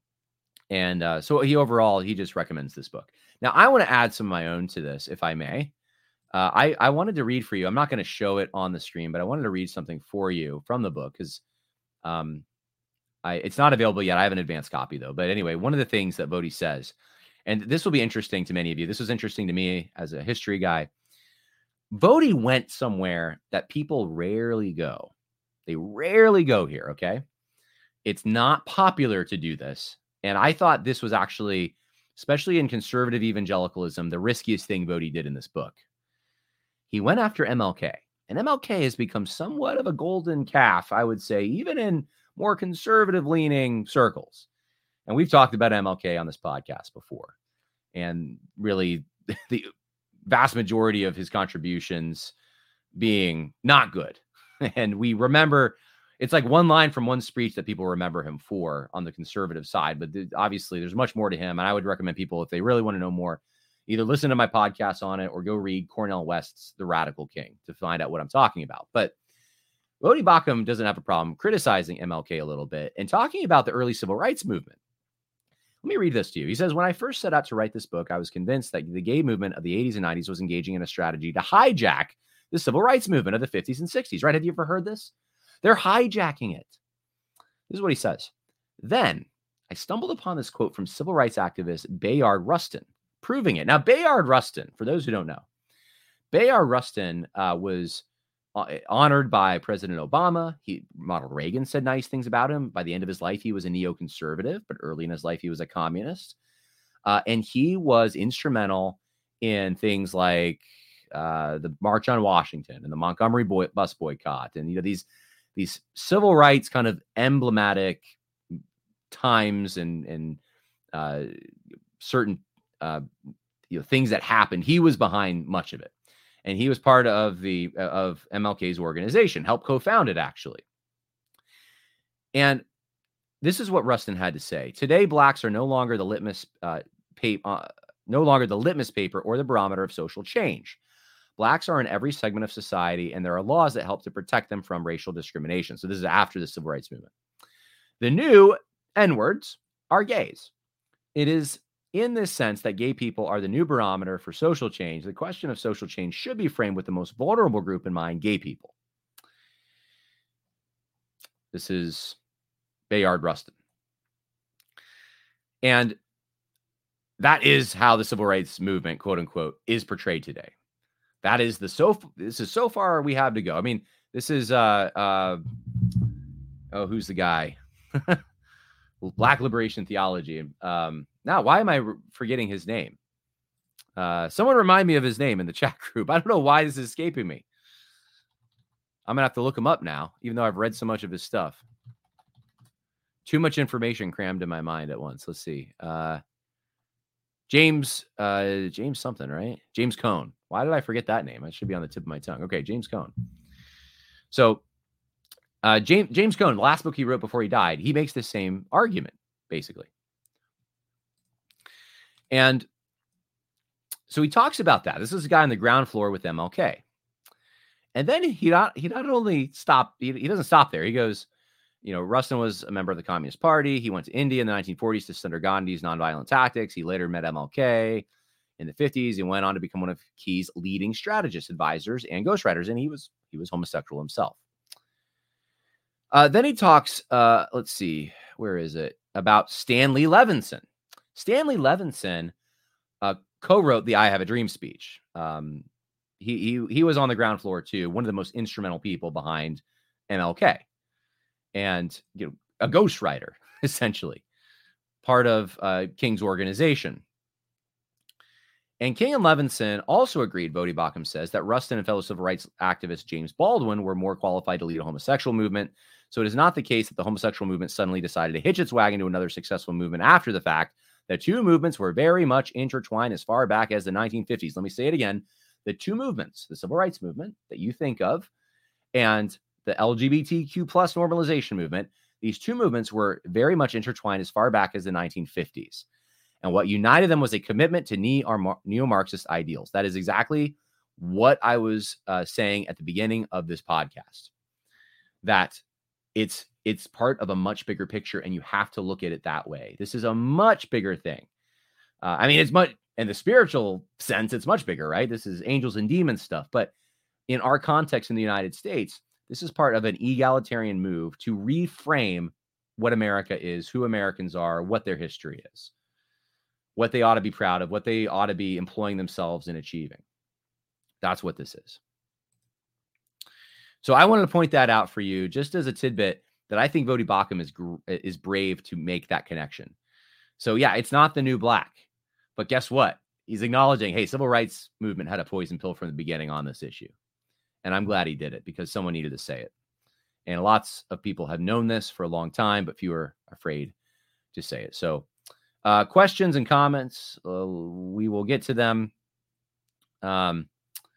And uh, so he overall, he just recommends this book. Now, I want to add some of my own to this, if I may. Uh, I, I wanted to read for you. I'm not going to show it on the stream, but I wanted to read something for you from the book because um, I, it's not available yet. I have an advanced copy, though. But anyway, one of the things that Voddie says, and this will be interesting to many of you. This was interesting to me as a history guy. Voddie went somewhere that people rarely go. They rarely go here, okay? It's not popular to do this. And I thought this was actually, especially in conservative evangelicalism, the riskiest thing Voddie did in this book. He went after M L K. And M L K has become somewhat of a golden calf, I would say, even in more conservative-leaning circles. And we've talked about M L K on this podcast before. And really, the vast majority of his contributions being not good. And we remember, it's like one line from one speech that people remember him for on the conservative side. But th- obviously, there's much more to him. And I would recommend people, if they really want to know more, either listen to my podcast on it or go read Cornel West's The Radical King to find out what I'm talking about. But Voddie Baucham doesn't have a problem criticizing M L K a little bit and talking about the early civil rights movement. Let me read this to you. He says, when I first set out to write this book, I was convinced that the gay movement of the eighties and nineties was engaging in a strategy to hijack the civil rights movement of the fifties and sixties, right? Have you ever heard this? They're hijacking it. This is what he says. Then I stumbled upon this quote from civil rights activist Bayard Rustin, proving it. Now, Bayard Rustin, for those who don't know, Bayard Rustin uh, was honored by President Obama. He, Ronald Reagan said nice things about him. By the end of his life, he was a neoconservative, but early in his life, he was a communist. Uh, and he was instrumental in things like uh, the March on Washington and the Montgomery boy- bus boycott. And, you know, these, these civil rights kind of emblematic times and, and uh, certain uh, you know, things that happened. He was behind much of it. And he was part of the uh, of M L K's organization, helped co-found it, actually. And this is what Rustin had to say. Today, blacks are no longer the litmus uh, paper, uh, no longer the litmus paper or the barometer of social change. Blacks are in every segment of society, and there are laws that help to protect them from racial discrimination. So this is after the civil rights movement. The new N-words are gays. It is in this sense that gay people are the new barometer for social change. The question of social change should be framed with the most vulnerable group in mind, gay people. This is Bayard Rustin. And that is how the civil rights movement, quote unquote, is portrayed today. That is the so, this is so far we have to go. I mean, this is, uh, uh, oh, who's the guy? Black Liberation Theology. Um, now, why am I re- forgetting his name? Uh, someone remind me of his name in the chat group. I don't know why this is escaping me. I'm going to have to look him up now, even though I've read so much of his stuff. Too much information crammed in my mind at once. Let's see. Uh, James, uh, James something, right? James Cone. Why did I forget that name? It should be on the tip of my tongue. Okay, James Cone. So uh, James, James Cone, the last book he wrote before he died, he makes the same argument, basically. And so he talks about that. This is a guy on the ground floor with M L K. And then he not, he not only stopped, he, he doesn't stop there. He goes, you know, Rustin was a member of the Communist Party. He went to India in the nineteen forties to study Gandhi's nonviolent tactics. He later met M L K in the fifties and went on to become one of Key's leading strategists, advisors, and ghostwriters. And he was he was homosexual himself. Uh, then he talks, uh, let's see, where is it? About Stanley Levinson. Stanley Levinson uh, co-wrote the I Have a Dream speech. Um, he, he, he was on the ground floor too, one of the most instrumental people behind M L K. And, you know, a ghostwriter, essentially, part of uh, King's organization. And King and Levinson also agreed, Voddie Baucham says, that Rustin and fellow civil rights activist James Baldwin were more qualified to lead a homosexual movement. So it is not the case that the homosexual movement suddenly decided to hitch its wagon to another successful movement after the fact. The two movements were very much intertwined as far back as the nineteen fifties. Let me say it again. The two movements, the civil rights movement that you think of, and the L G B T Q plus normalization movement, these two movements were very much intertwined as far back as the nineteen fifties. And what united them was a commitment to neo-Marxist ideals. That is exactly what I was uh, saying at the beginning of this podcast, that it's it's part of a much bigger picture, and you have to look at it that way. This is a much bigger thing. Uh, I mean, it's much, in the spiritual sense, it's much bigger, right? This is angels and demons stuff. But in our context in the United States, this is part of an egalitarian move to reframe what America is, who Americans are, what their history is, what they ought to be proud of, what they ought to be employing themselves in achieving. That's what this is. So I wanted to point that out for you just as a tidbit that I think Voddie Baucham is, is brave to make that connection. So yeah, it's not the new black, but guess what? He's acknowledging, hey, civil rights movement had a poison pill from the beginning on this issue. And I'm glad he did it because someone needed to say it. And lots of people have known this for a long time, but few are afraid to say it. So uh, questions and comments, uh, we will get to them. Um,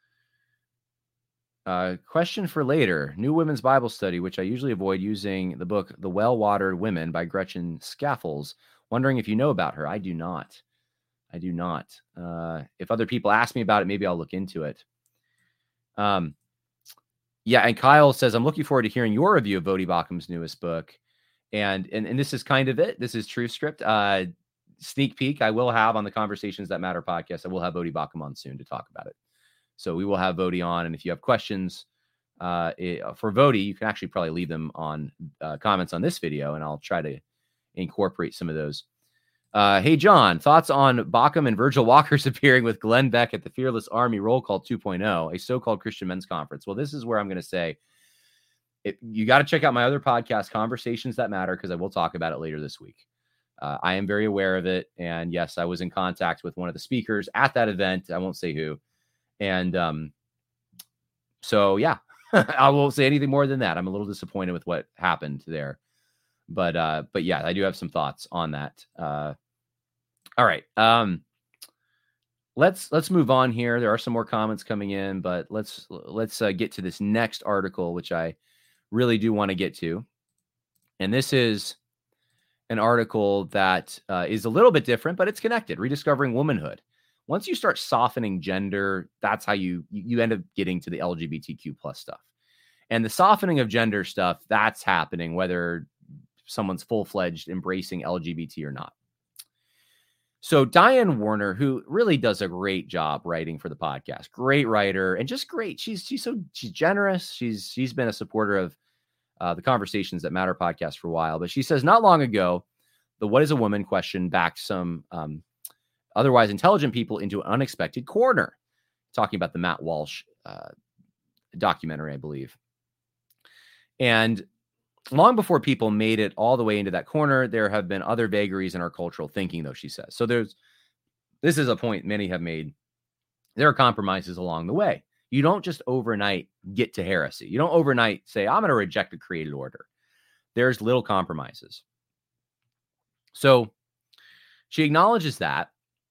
uh, question for later, New Women's Bible Study, which I usually avoid using the book, The Well-Watered Women by Gretchen Scaffles. Wondering if you know about her. I do not. I do not. Uh, if other people ask me about it, maybe I'll look into it. Um, Yeah, and Kyle says, I'm looking forward to hearing your review of Voddie Baucham's newest book. And, and and this is kind of it. This is TruthScript. Uh, sneak peek, I will have on the Conversations That Matter podcast. I will have Voddie Baucham on soon to talk about it. So we will have Voddie on. And if you have questions uh, it, for Voddie, you can actually probably leave them on uh, comments on this video, and I'll try to incorporate some of those. Uh, hey, John, thoughts on Baucham and Virgil Walker's appearing with Glenn Beck at the Fearless Army Roll Call two point oh, a so-called Christian men's conference? Well, this is where I'm going to say, it, you got to check out my other podcast, Conversations That Matter, because I will talk about it later this week. Uh, I am very aware of it. And yes, I was in contact with one of the speakers at that event. I won't say who. And um, so, yeah, I won't say anything more than that. I'm a little disappointed with what happened there. But, uh, but yeah, I do have some thoughts on that. Uh, all right. Um, let's, let's move on here. There are some more comments coming in, but let's, let's uh, get to this next article, which I really do want to get to. And this is an article that uh, is a little bit different, but it's connected. Rediscovering Womanhood. Once you start softening gender, that's how you, you end up getting to the L G B T Q plus stuff. And the softening of gender stuff, that's happening, whether someone's full-fledged embracing L G B T or not. So Diane Warner, who really does a great job writing for the podcast, great writer and just great. She's she's so she's generous. She's she's been a supporter of uh, the Conversations That Matter podcast for a while. But she says not long ago, the "What is a woman?" question backed some um, otherwise intelligent people into an unexpected corner. Talking about the Matt Walsh uh, documentary, I believe, and long before people made it all the way into that corner, there have been other vagaries in our cultural thinking, though, she says. So there's, this is a point many have made. There are compromises along the way. You don't just overnight get to heresy. You don't overnight say, I'm going to reject the created order. There's little compromises. So she acknowledges that.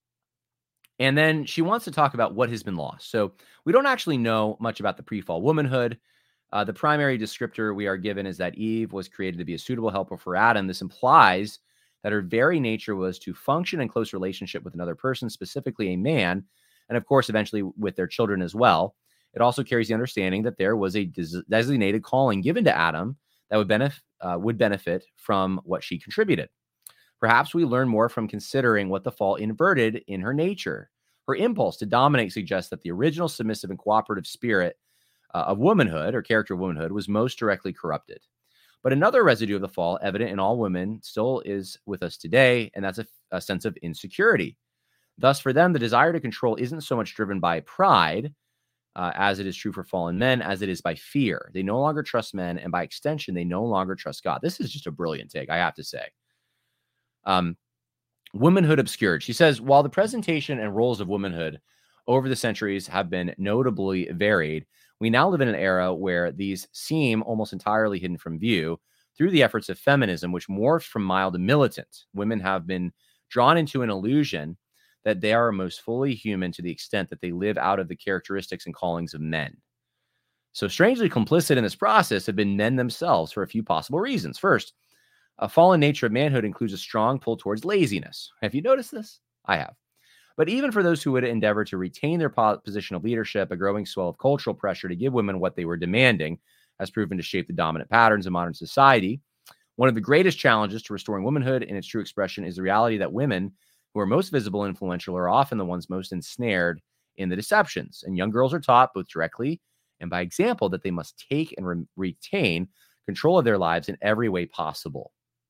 And then she wants to talk about what has been lost. So we don't actually know much about the pre-fall womanhood. Uh, the primary descriptor we are given is that Eve was created to be a suitable helper for Adam. This implies that her very nature was to function in close relationship with another person, specifically a man, and of course, eventually with their children as well. It also carries the understanding that there was a des- designated calling given to Adam that would, benef- uh, would benefit from what she contributed. Perhaps we learn more from considering what the fall inverted in her nature. Her impulse to dominate suggests that the original submissive and cooperative spirit uh, of womanhood, or character of womanhood, was most directly corrupted. But another residue of the fall, evident in all women, still is with us today, and that's a, a sense of insecurity. Thus, for them, the desire to control isn't so much driven by pride, uh, as it is true for fallen men, as it is by fear. They no longer trust men, and by extension, they no longer trust God. This is just a brilliant take, I have to say. Um, womanhood obscured. She says, while the presentation and roles of womanhood over the centuries have been notably varied, we now live in an era where these seem almost entirely hidden from view through the efforts of feminism, which morphed from mild to militant. Women have been drawn into an illusion that they are most fully human to the extent that they live out of the characteristics and callings of men. So strangely complicit in this process have been men themselves for a few possible reasons. First, a fallen nature of manhood includes a strong pull towards laziness. Have you noticed this? I have. But even for those who would endeavor to retain their position of leadership, a growing swell of cultural pressure to give women what they were demanding has proven to shape the dominant patterns of modern society. One of the greatest challenges to restoring womanhood in its true expression is the reality that women who are most visible and influential are often the ones most ensnared in the deceptions. And young girls are taught both directly and by example that they must take and re- retain control of their lives in every way possible.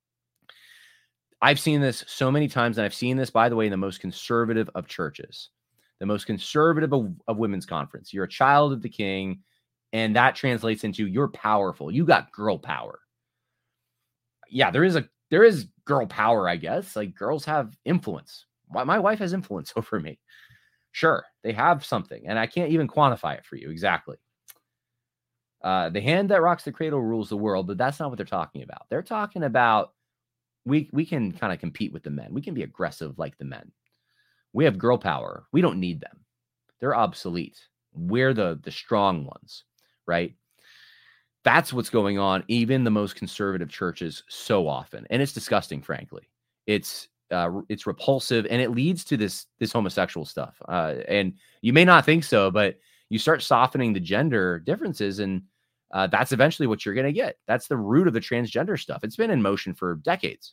I've seen this so many times, and I've seen this, by the way, in the most conservative of churches, the most conservative of, of women's conference. You're a child of the king, and that translates into you're powerful. You got girl power. Yeah, there is a there is girl power, I guess. Like, girls have influence. My, my wife has influence over me. Sure, they have something, and I can't even quantify it for you exactly. Uh, the hand that rocks the cradle rules the world, but that's not what they're talking about. They're talking about We we can kind of compete with the men. We can be aggressive like the men. We have girl power. We don't need them. They're obsolete. We're the, the strong ones, right? That's what's going on, even the most conservative churches so often. And it's disgusting, frankly. It's uh, it's repulsive, and it leads to this, this homosexual stuff. Uh, and you may not think so, but you start softening the gender differences, and Uh, that's eventually what you're going to get. That's the root of the transgender stuff. It's been in motion for decades.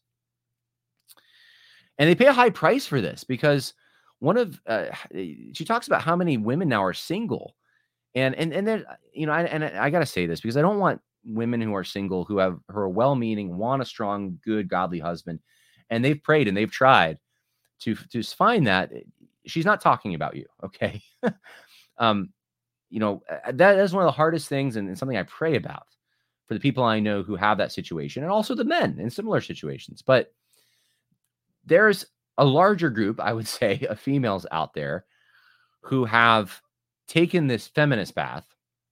And they pay a high price for this because one of, uh, she talks about how many women now are single. And, and, and then, you know, I, and I, I got to say this because I don't want women who are single, who have, who are well-meaning, want a strong, good, godly husband, and they've prayed and they've tried to, to find that. She's not talking about you. Okay. um, You know, that is one of the hardest things, and, and something I pray about for the people I know who have that situation, and also the men in similar situations. But there's a larger group, I would say, of females out there who have taken this feminist path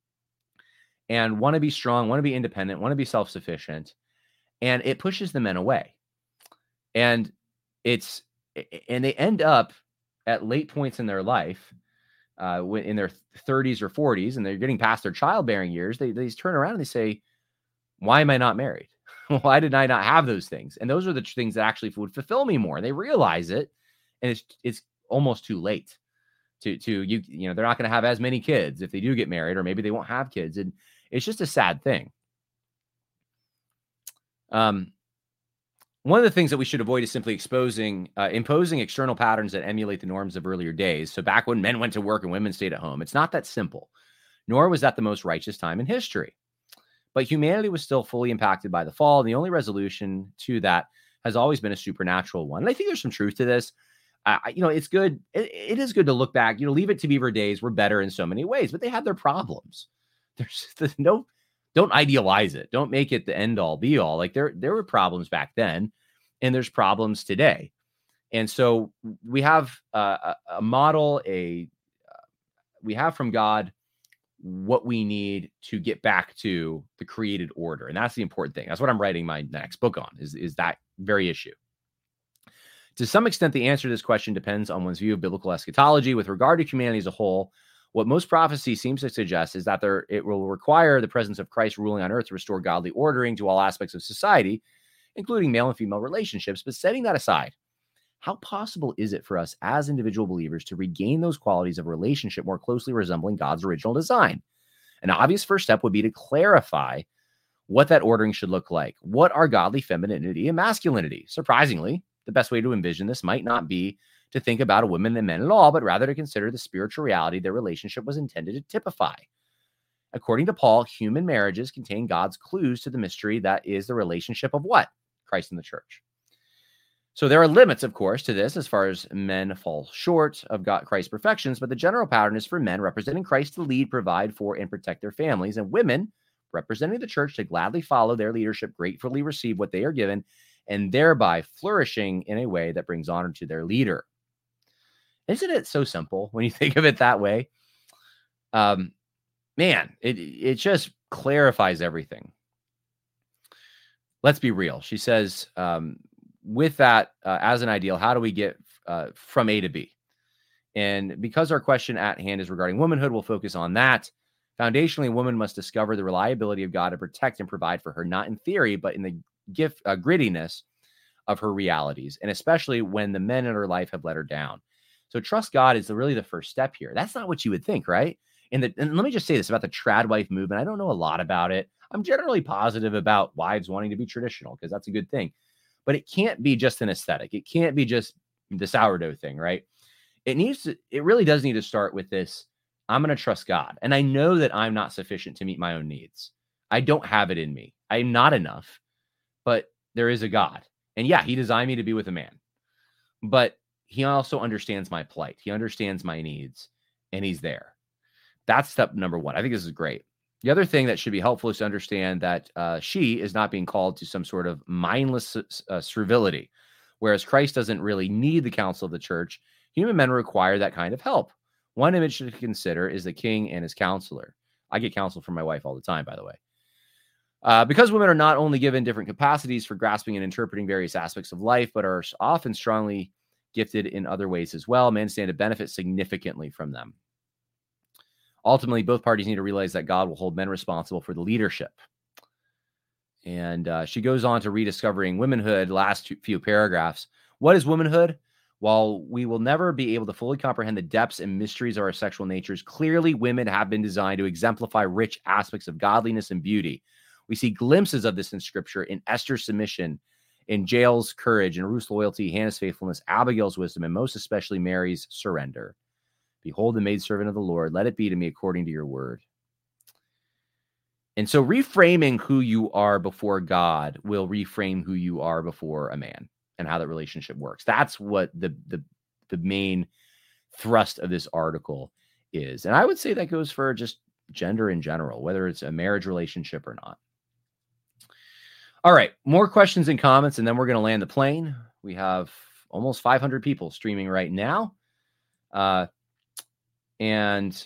and want to be strong, want to be independent, want to be self-sufficient, and it pushes the men away. And it's and they end up at late points in their life, Uh, in their thirties or forties, and they're getting past their childbearing years, they, they turn around and they say, why am I not married? Why did I not have those things? And those are the things that actually would fulfill me more. And they realize it, and it's it's almost too late to to you you know they're not going to have as many kids if they do get married, or maybe they won't have kids, and it's just a sad thing. Um, One of the things that we should avoid is simply exposing, uh, imposing external patterns that emulate the norms of earlier days. So back when men went to work and women stayed at home, it's not that simple, nor was that the most righteous time in history. But humanity was still fully impacted by the fall. And the only resolution to that has always been a supernatural one. And I think there's some truth to this. Uh, you know, it's good. It, it is good to look back, you know, Leave It to Beaver days were better in so many ways, but they had their problems. There's, there's no, don't idealize it. Don't make it the end all be all. Like there, there were problems back then, and there's problems today. And so we have uh, a, a model, a, uh, we have from God what we need to get back to the created order. And that's the important thing. That's what I'm writing my next book on, is, is that very issue. To some extent, the answer to this question depends on one's view of biblical eschatology. With regard to humanity as a whole, what most prophecy seems to suggest is that there it will require the presence of Christ ruling on earth to restore godly ordering to all aspects of society, including male and female relationships. But setting that aside, how possible is it for us as individual believers to regain those qualities of relationship more closely resembling God's original design? An obvious first step would be to clarify what that ordering should look like. What are godly femininity and masculinity? Surprisingly, the best way to envision this might not be to think about a women and men at all, but rather to consider the spiritual reality their relationship was intended to typify. According to Paul, human marriages contain God's clues to the mystery that is the relationship of what? Christ and the church. So there are limits, of course, to this as far as men fall short of God, Christ's perfections, but the general pattern is for men representing Christ to lead, provide for, and protect their families, and women representing the church to gladly follow their leadership, gratefully receive what they are given, and thereby flourishing in a way that brings honor to their leader. Isn't it so simple when you think of it that way? Um, man, it it just clarifies everything. Let's be real. She says, um, with that uh, as an ideal, how do we get uh, from A to B? And because our question at hand is regarding womanhood, we'll focus on that. Foundationally, a woman must discover the reliability of God to protect and provide for her, not in theory, but in the gift, uh, grittiness of her realities, and especially when the men in her life have let her down. So trust God is the, really the first step here. That's not what you would think, right? And, the, and let me just say this about the trad wife movement. I don't know a lot about it. I'm generally positive about wives wanting to be traditional because that's a good thing. But it can't be just an aesthetic. It can't be just the sourdough thing, right? It needs to, it really does need to start with this. I'm going to trust God. And I know that I'm not sufficient to meet my own needs. I don't have it in me. I'm not enough, but there is a God. And yeah, he designed me to be with a man, but he also understands my plight. He understands my needs, and he's there. That's step number one. I think this is great. The other thing that should be helpful is to understand that uh, she is not being called to some sort of mindless uh, servility, whereas Christ doesn't really need the counsel of the church. Human men require that kind of help. One image to consider is the king and his counselor. I get counsel from my wife all the time, by the way. Uh, because women are not only given different capacities for grasping and interpreting various aspects of life, but are often strongly gifted in other ways as well, men stand to benefit significantly from them. Ultimately, both parties need to realize that God will hold men responsible for the leadership. And uh, she goes on to rediscovering womanhood, last two, few paragraphs. What is womanhood? While we will never be able to fully comprehend the depths and mysteries of our sexual natures, clearly women have been designed to exemplify rich aspects of godliness and beauty. We see glimpses of this in Scripture, in Esther's submission, in Jael's courage, in Ruth's loyalty, Hannah's faithfulness, Abigail's wisdom, and most especially Mary's surrender. Behold, the maidservant of the Lord, let it be to me according to your word. And so reframing who you are before God will reframe who you are before a man and how that relationship works. That's what the, the, the main thrust of this article is. And I would say that goes for just gender in general, whether it's a marriage relationship or not. All right, more questions and comments, and then we're going to land the plane. We have almost five hundred people streaming right now. Uh, and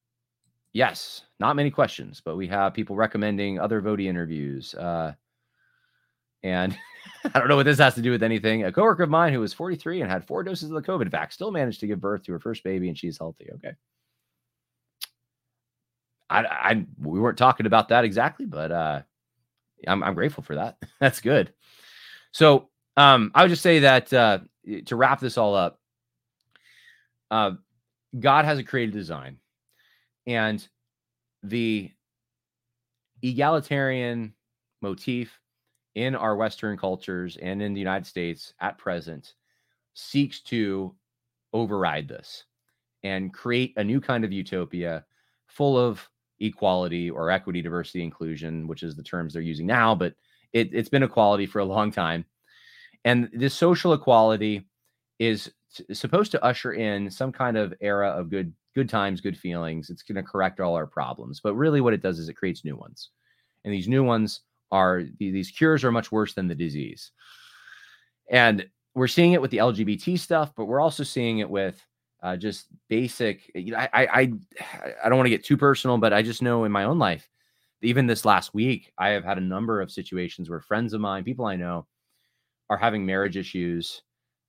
yes, not many questions, but we have people recommending other Vody interviews. Uh, and I don't know what this has to do with anything. A coworker of mine who was forty-three and had four doses of the COVID vax still managed to give birth to her first baby, and she's healthy. Okay. I, I we weren't talking about that exactly, but uh, I'm, I'm grateful for that. That's good. So um, I would just say that uh, to wrap this all up, uh, God has a created design, and the egalitarian motif in our Western cultures and in the United States at present seeks to override this and create a new kind of utopia full of equality or equity, diversity, inclusion, which is the terms they're using now, but it, it's been equality for a long time. And this social equality is t- supposed to usher in some kind of era of good, good times, good feelings. It's going to correct all our problems. But really what it does is it creates new ones. And these new ones are, these cures are much worse than the disease. And we're seeing it with the L G B T stuff, but we're also seeing it with Uh, just basic, you know, I, I, I don't want to get too personal, but I just know in my own life, even this last week, I have had a number of situations where friends of mine, people I know, are having marriage issues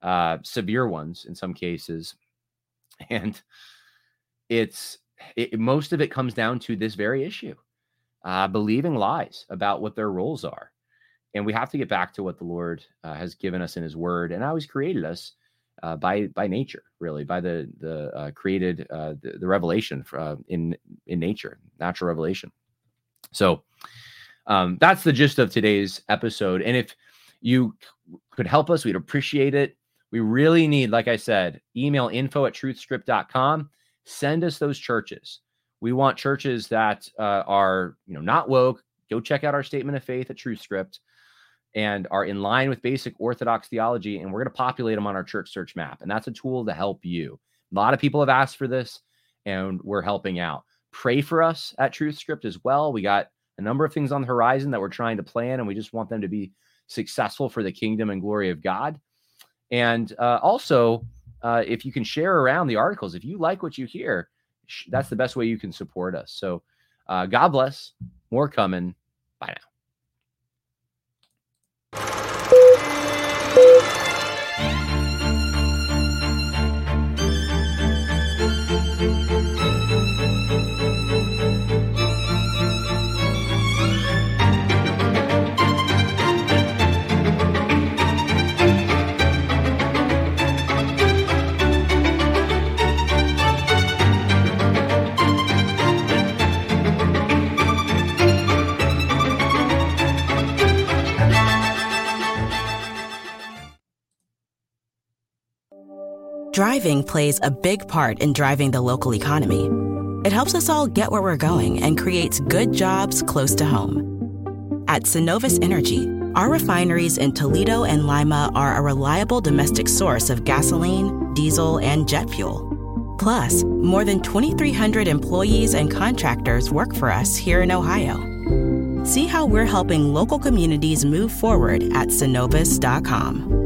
uh, severe ones in some cases. And it's it, most of it comes down to this very issue, uh, believing lies about what their roles are. And we have to get back to what the Lord uh, has given us in his word and how he's created us uh, by by nature, really, by the the uh, created, uh, the, the revelation uh, in, in nature, natural revelation. So um, that's the gist of today's episode. And if you could help us, we'd appreciate it. We really need, like I said, email info at truth script dot com. Send us those churches. We want churches that uh, are, you know, not woke. Go check out our statement of faith at TruthScript and are in line with basic Orthodox theology. And we're going to populate them on our church search map. And that's a tool to help you. A lot of people have asked for this, and we're helping out. Pray for us at TruthScript as well. We got a number of things on the horizon that we're trying to plan, and we just want them to be successful for the kingdom and glory of God. And uh, also, uh, if you can share around the articles, if you like what you hear, sh- that's the best way you can support us. So uh, God bless. More coming. Bye now. Driving plays a big part in driving the local economy. It helps us all get where we're going and creates good jobs close to home. At Synovus Energy, our refineries in Toledo and Lima are a reliable domestic source of gasoline, diesel, and jet fuel. Plus, more than twenty-three hundred employees and contractors work for us here in Ohio. See how we're helping local communities move forward at synovus dot com.